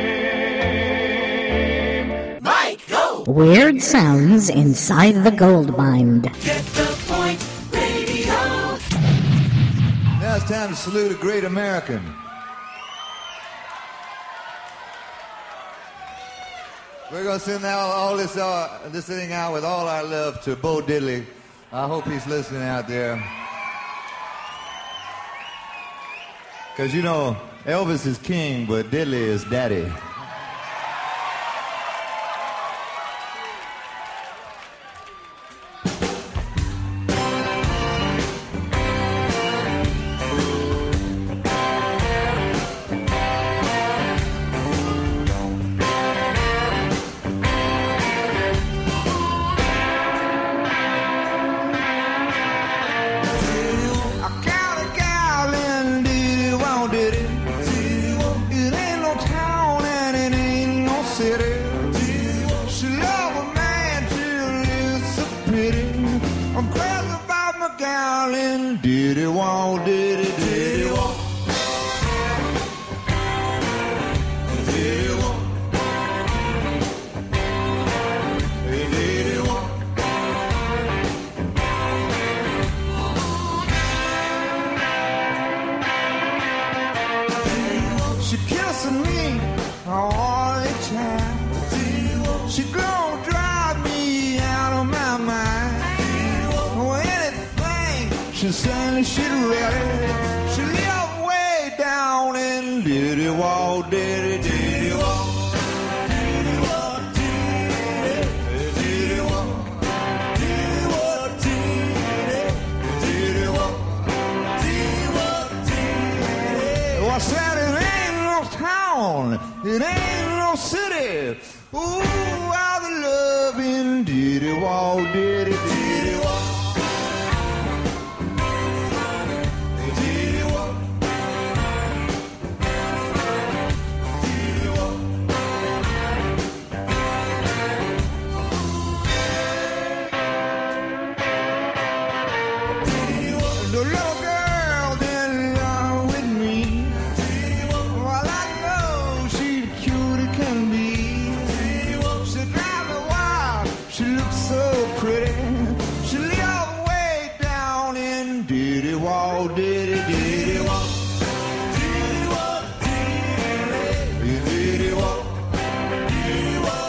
name? Mike, go! Weird sounds inside the gold mine. Get the point, radio. Now it's time to salute a great American. We're going to send all this thing out with all our love to Bo Diddley. I hope he's listening out there. Because, you know, Elvis is king, but Diddley is daddy. It ain't no city. Ooh, how the loving diddy wall, diddy diddy wall. Diddy wall. Diddy wall. Diddy wall. The little girl that along with me. Well, I know she's cute as can be. She drives me wild. She looks so pretty. She lives way down in Diddy Wall, Diddy Diddy Wall. Diddy Wall, Diddy Diddy Wall. Diddy Wall,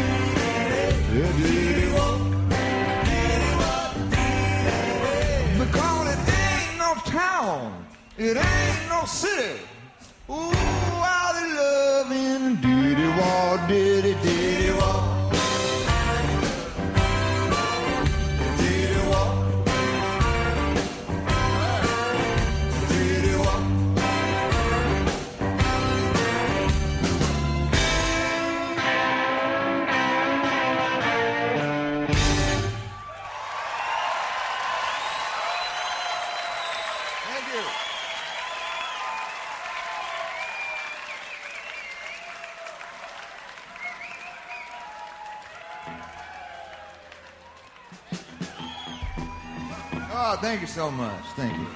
Diddy Wall. Diddy Wall, Diddy. Because it ain't no town. It ain't no city. Ooh, how they love in Diddy Wall, Diddy Diddy Wall. Diddy Wall. Diddy Wall. Thank you. Oh, thank you so much. Thank you.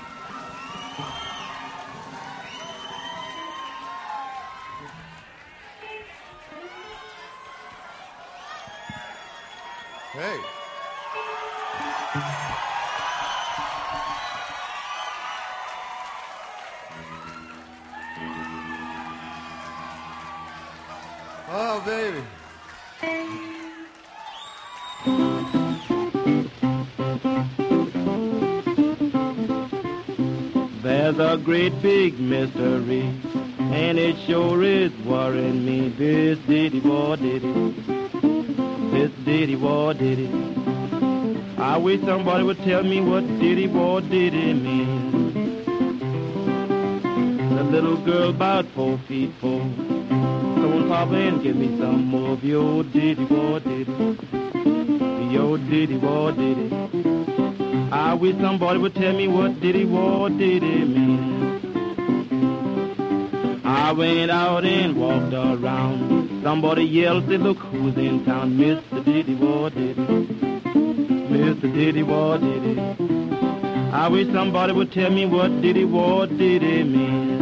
Hey. Oh, baby. There's a great big mystery, and it sure is worrying me. This diddy wah diddy, this diddy wah diddy. I wish somebody would tell me what diddy wah diddy means. The little girl about 4 feet 4. Come on, Papa, and give me some more of your diddy wah diddy, your diddy wah diddy. I wish somebody would tell me what diddy wah diddy mean. I went out and walked around. Somebody yelled, said, look who's in town, Mr. Diddy wah diddy, Mr. Diddy wah diddy. I wish somebody would tell me what diddy wah diddy mean.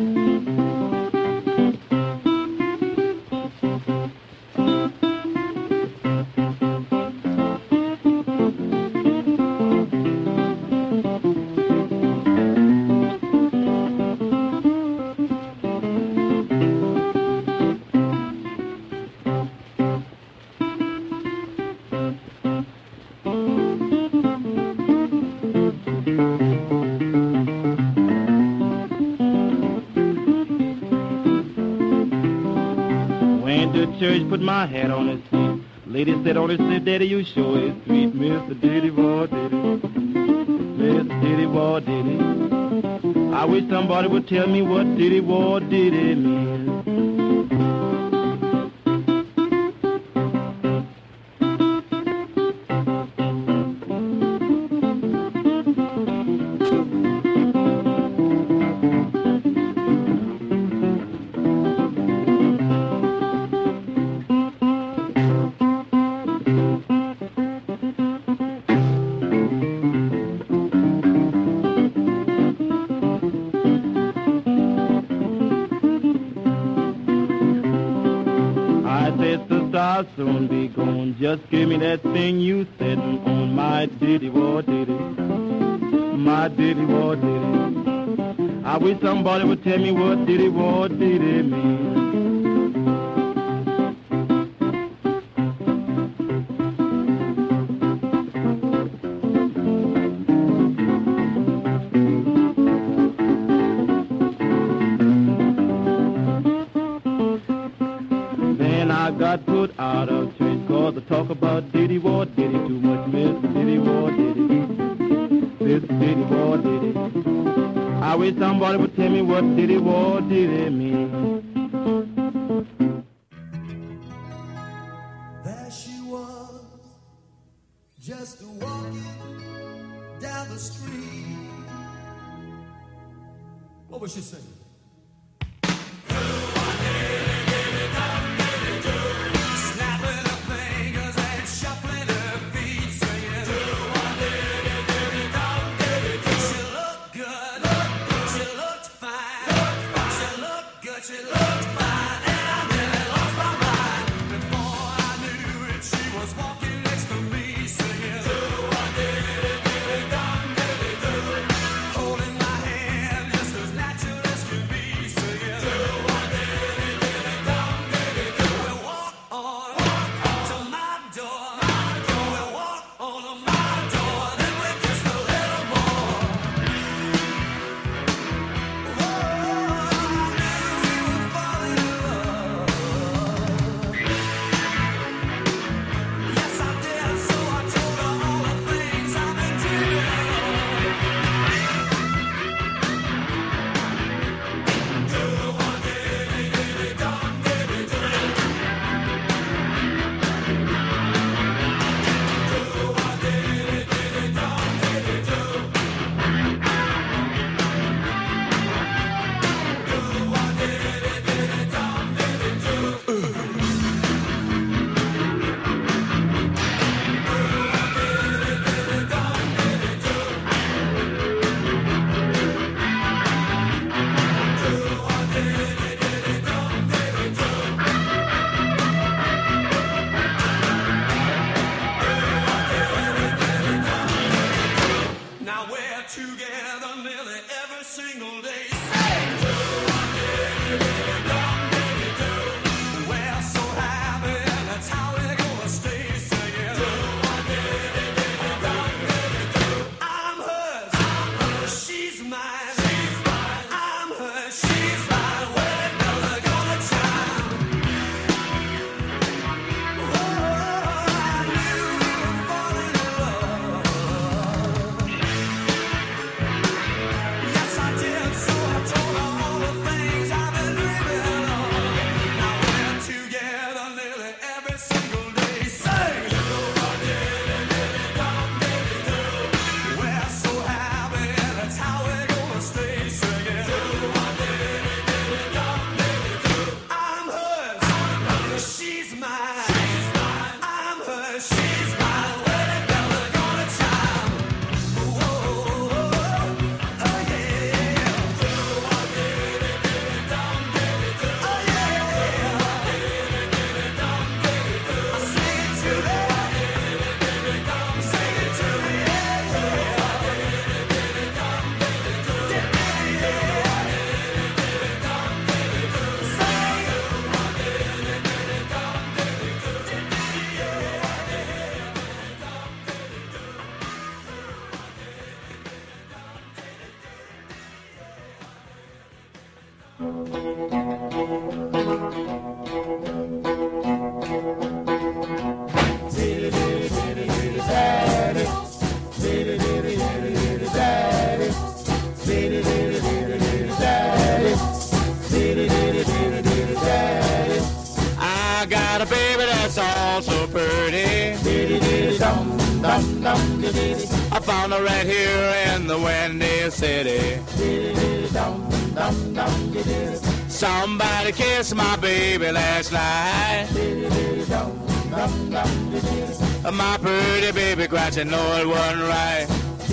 Put my hat on his seat. Lady said on his seat, Daddy, you sure is sweet. Mr. Diddy wah diddy, Mr. Diddy wah diddy. I wish somebody would tell me what diddy wah diddy means. I'll soon be gone. Just give me that thing you said on my diddy wah diddy, my diddy wah diddy. I wish somebody would tell me what diddy wah diddy means. Got put out of church cause I talk about diddy wah diddy too much. Mr. Diddy wah diddy, Mr. Diddy wah diddy. I wish somebody would tell me what diddy wah diddy means. There she was, just walking down the street. What was she saying? Holding my hand just as natural as can we're together nearly every single day. We're so happy, and that's how we're gonna stay singing. I'm hers, she's mine. I'm hers, she's mine. We're never gonna time. I knew we were falling in love. Yes, I did. So I told her all the things I've been dreaming of. Now we're together nearly every single day. Sing. We're so happy, and that's how we're gonna stay singing. I'm hers, she's mine. I'm hers, she's mine. We're never gonna time. Whoa, oh yeah. Oh yeah. I sing it to me. Sing it to me. I got a baby that's all so pretty. I found her right here in the Windy City. Somebody kissed my baby last night. My pretty baby cried, she know it wasn't right.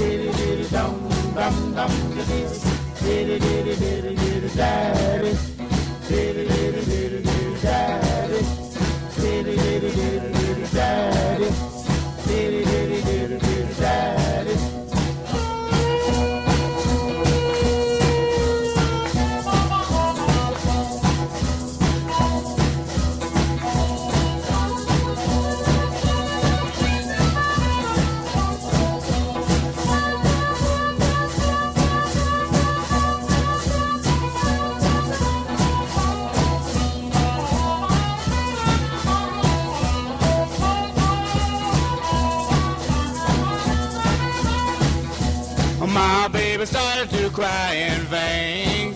My baby started to cry in vain.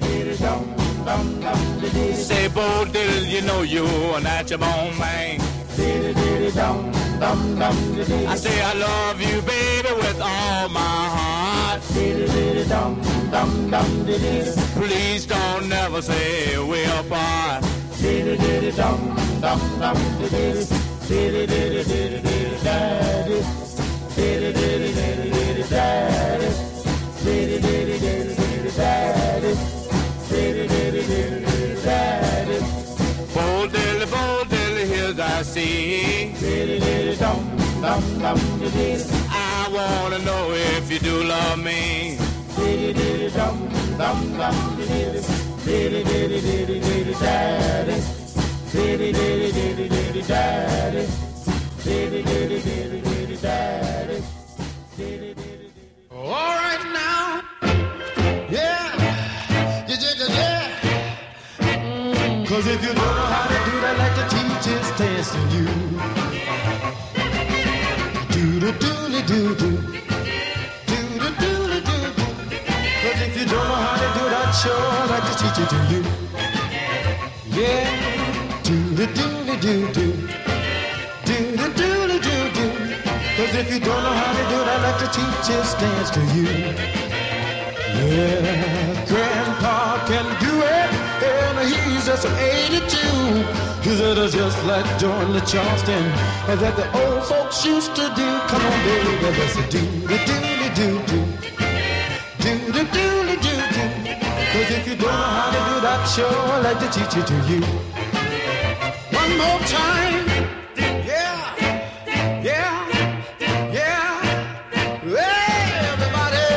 Say, Bo Diddle, you know you're not your bone man. I say I love you, baby, with all my heart. Please don't never say we're apart. Bo Diddle, here's I see. I wanna know if you do love me. All right now, yeah, yeah. 'Cause if you don't know how to do that, like the teacher's testing you. Do-do-do-do-do. Do-do-do-do-do. 'Cause if you don't know how to do that, sure like the teacher to you. Yeah, do-do-do-do-do. Do-do-do-do-do. 'Cause if you don't know how to do that, like the teacher stands to you. Yeah, Grandpa can do it, and he's just 82. 'Cause it is just like John Charleston, and that the old folks used to do. Come on, baby, let's do-do-do-do-do. Do-do-do-do-do. 'Cause if you don't know how to do that, sure I'd like to teach it to you. One more time. Yeah, yeah, yeah. Hey, everybody.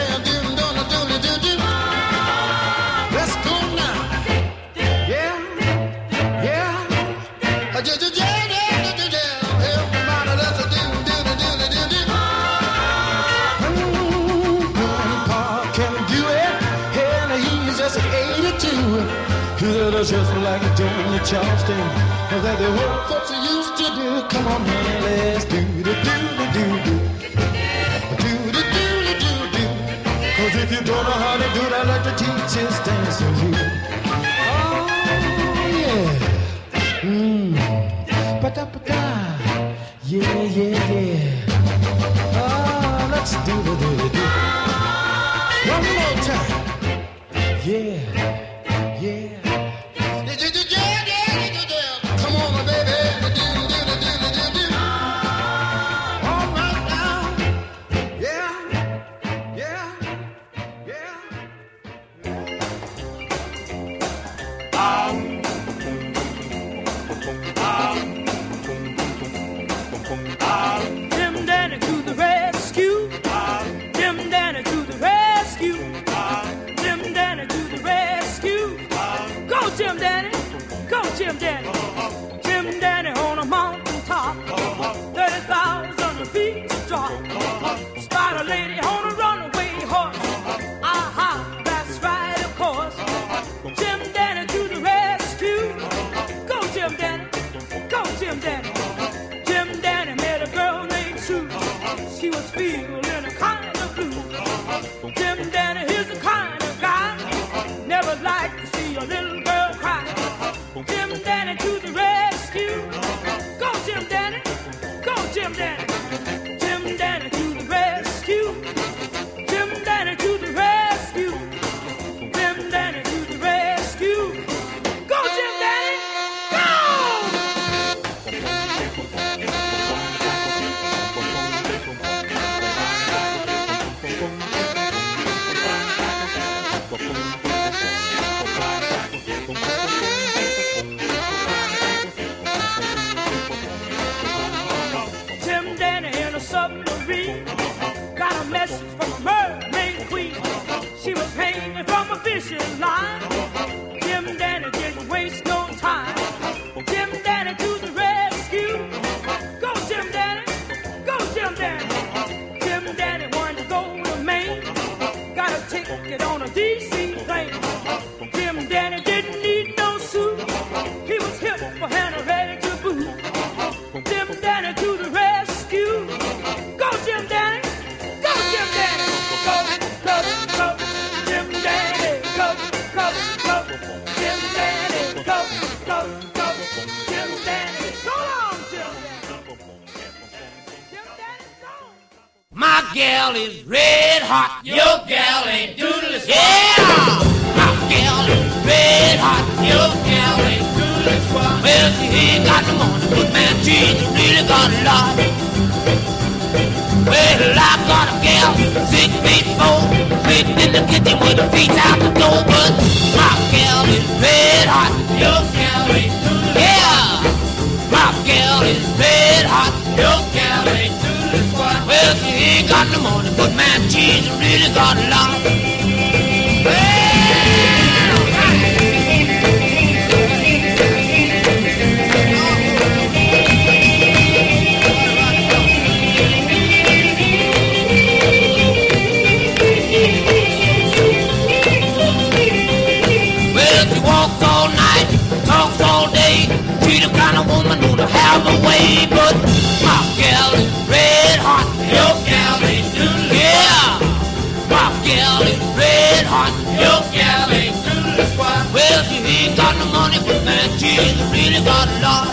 Just like doing the Charleston that the old folks used to do. Come on, man, let's do the do-the-do-do. Do-the-do-the-do-do. 'Cause if you don't know how to do that, like the teachers dance to you. Oh, yeah. Ba-da-ba-da. Yeah, yeah, yeah. Oh, let's do the do-the-do. One more time. Yeah, yeah. Come on, baby. All right now. Yeah, yeah, yeah. Jim Danny to the rescue. Jim Danny to the rescue. Jim Danny to the rescue. Go, Jim Danny. Go, Jim Danny. Jim Danny on a mountain top. 30,000 feet to drop. Spider lady on a runaway horse. Aha, that's right, of course. Jim Danny to the rescue. Go, Jim Danny. Go, Jim Danny. Jim Danny met a girl named Sue. She was feeling a kind of blue. Jim Danny is the kind of guy never like to see a little girl cry. Jim Danny to the rescue. Go, Jim Danny. Go, Jim Danny. Jim Danny to the rescue. Jim Danny to the rescue. Jim Danny to the rescue. Go, Jim Danny. Go! Jim Danny in a submarine got a message from a mermaid queen. She was hanging from a fishing line. Jim Danny didn't waste no time. Jim Danny to the rescue. Go, Jim Danny. Go, Jim Danny. Jim Danny wanted to go to Maine. Got a ticket on a DC plane. Jim Danny didn't need no suit. He was hip for hand and ready to boot. Jim Danny to the rescue. Go, Jim Danny. Go, Jim Danny. Go, go, go. Jim Danny. Go, go, go. Jim Danny. Go, go, go. Jim Danny. Go on, Jim Danny. Jim Danny, go. My gal is red hot. Your gal ain't doodle squat. Yeah! My gal is red hot. Your gal ain't doodle squat. Well, she ain't got no money, but man, she's really got a lot. Well, I got a gal, 6'4", sitting in the kitchen with her feet out the door. But my gal is red hot. Your gal ain't doodle squat. Yeah! My gal is red hot. Your gal ain't doodle squat. Well, she ain't got no money, but man, she's really got a lot. Well, she walks all night, talks all day. She's the kind of woman who to have a way, but my gal is red hot. Your gal ain't doodle. Yeah, my gal is red hot. Your gal ain't doodle squat. Well, she ain't got no money, but man, she's really got a lot.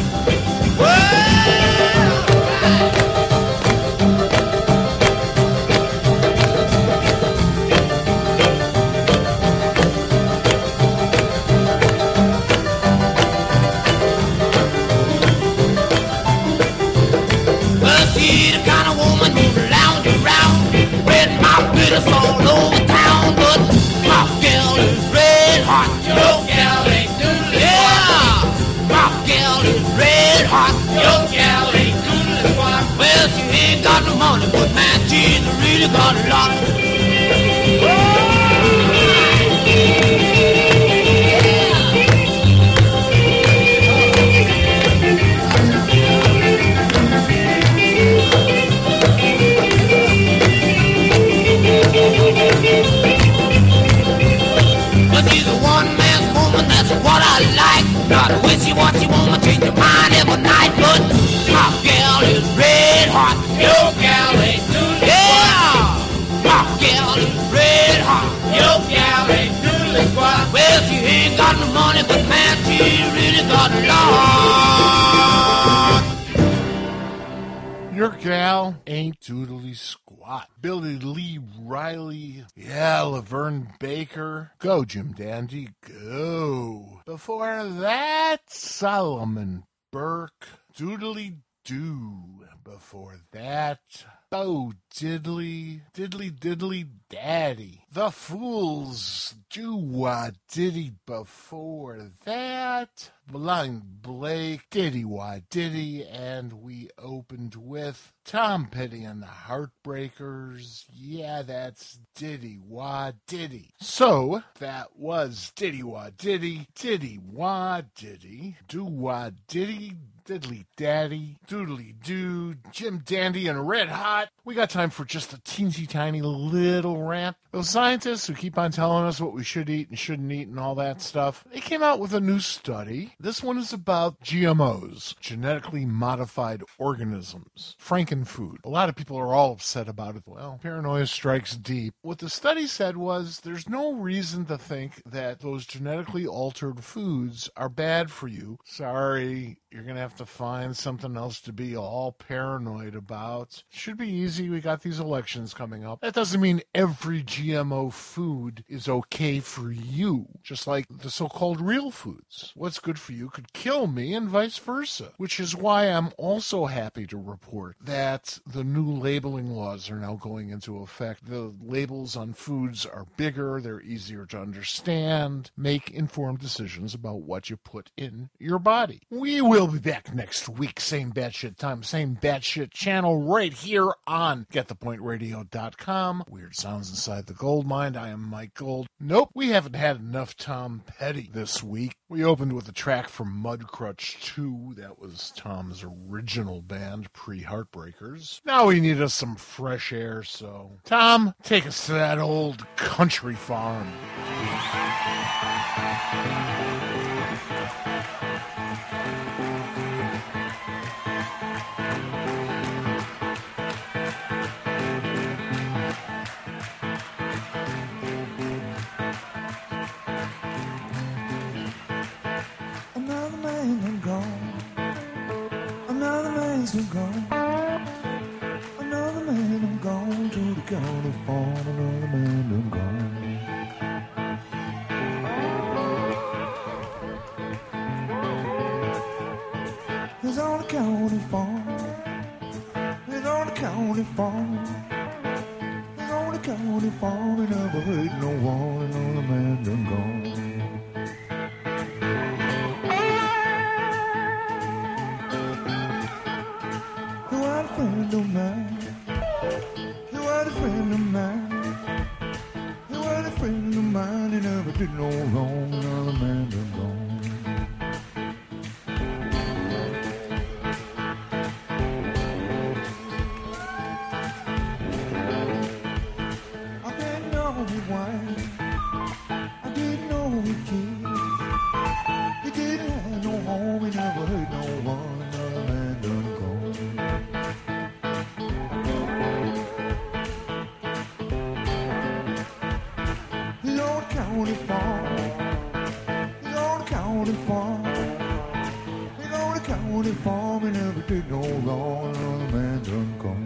Well, she's the kind of woman who lounge around, red mouth glitters all over town. But my gal is red hot. Your gal ain't doodle. Yeah, my gal is red hot. Your gal ain't doodle squat. Well, she ain't got no money, but man, she's really got a lot. But she's a one-man woman that's gal ain't doodly squat. Billy Lee Riley, yeah, Laverne Baker. Go, Jim Dandy, go. Before that, Solomon Burke, doodly do. Before that, Bo Diddley, Diddley Daddy. The Fools, do-wah-diddy. Before that, Blind Blake, diddy-wah-diddy. And we opened with Tom Petty and the Heartbreakers. Yeah, that's diddy-wah-diddy. So, that was diddy-wah-diddy, diddy-wah-diddy, do-wah-diddy, Diddly Daddy, Doodly Doo, Jim Dandy, and Red Hot. We got time for just a teensy tiny little rant. Those scientists who keep on telling us what we should eat and shouldn't eat and all that stuff, they came out with a new study. This one is about GMOs, genetically modified organisms, frankenfood. A lot of people are all upset about it. Well, paranoia strikes deep. What the study said was there's no reason to think that those genetically altered foods are bad for you. Sorry, you're going to have to find something else to be all paranoid about. Should be easy. We got these elections coming up. That doesn't mean every GMO food is okay for you, just like the so-called real foods. What's good for you could kill me and vice versa, which is why I'm also happy to report that the new labeling laws are now going into effect. The labels on foods are bigger, they're easier to understand, make informed decisions about what you put in your body. We will be back next week, same batshit time, same batshit channel, right here on GetThePointRadio.com. Weird Sounds Inside the Gold Mine. I am Mike Gold. Nope, we haven't had enough Tom Petty this week. We opened with a track from Mudcrutch 2. That was Tom's original band, pre-Heartbreakers. Now we need us some fresh air, so Tom, take us to that old country farm. I'm gone. Another man, I'm gone to the county farm. Another man, I'm gone. He's on the county farm. He's on the county farm. He's on the county farm. He never hurt no one. Another man, I'm gone. Friend of mine, you are a friend of mine, you are a friend of mine, you never did no wrong, another man done gone. I didn't know he whined, I didn't know he killed, he didn't have no home, he never hurt no one, another man done gone. County farm. He's on the county farm. He's on the county farm. He never did no wrong. Another man done gone.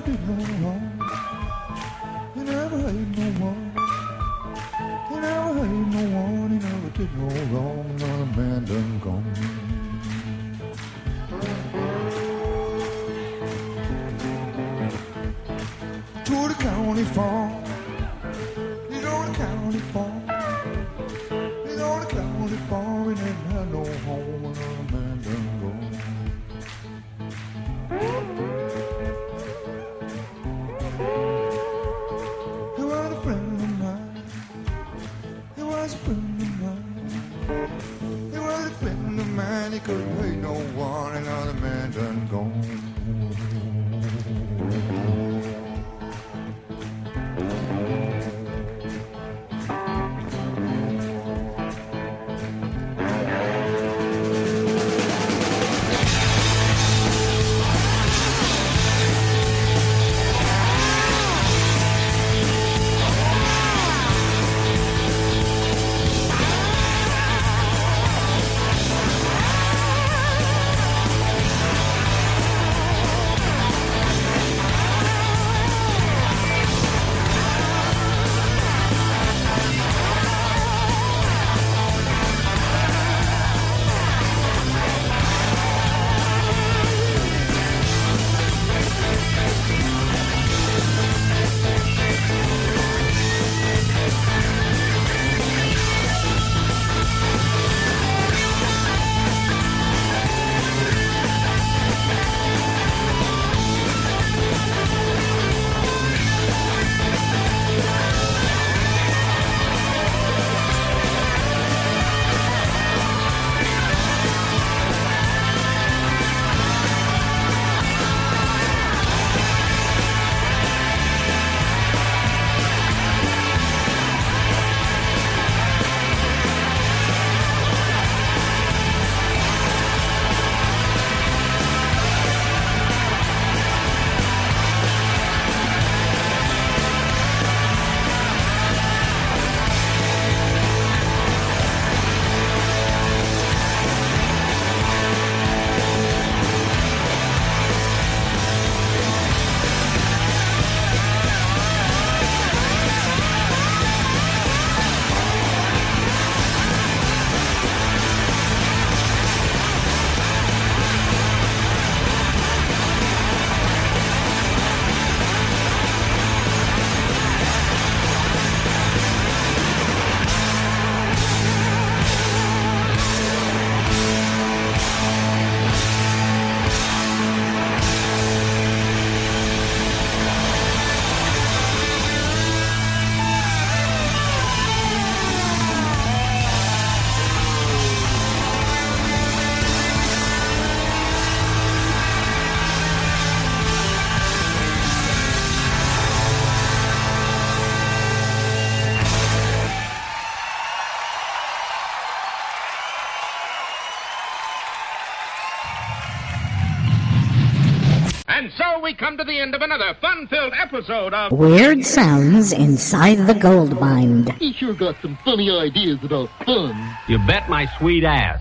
did no wrong. He never hate no one. He never hate no one. He never did no wrong. Another man done gone. To the county farm. He's on the county farm. He's on the county farm. He never had no home. Another man done gone. He was a friend of mine. He was a friend of mine. He was a friend of mine. He couldn't hate no one. Another man done gone. And so we come to the end of another fun-filled episode of Weird Sounds Inside the Gold Mine. He sure got some funny ideas about fun. You bet my sweet ass.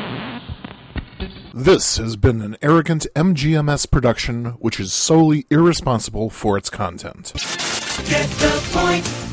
This has been an arrogant MGMS production which is solely irresponsible for its content. Get the point.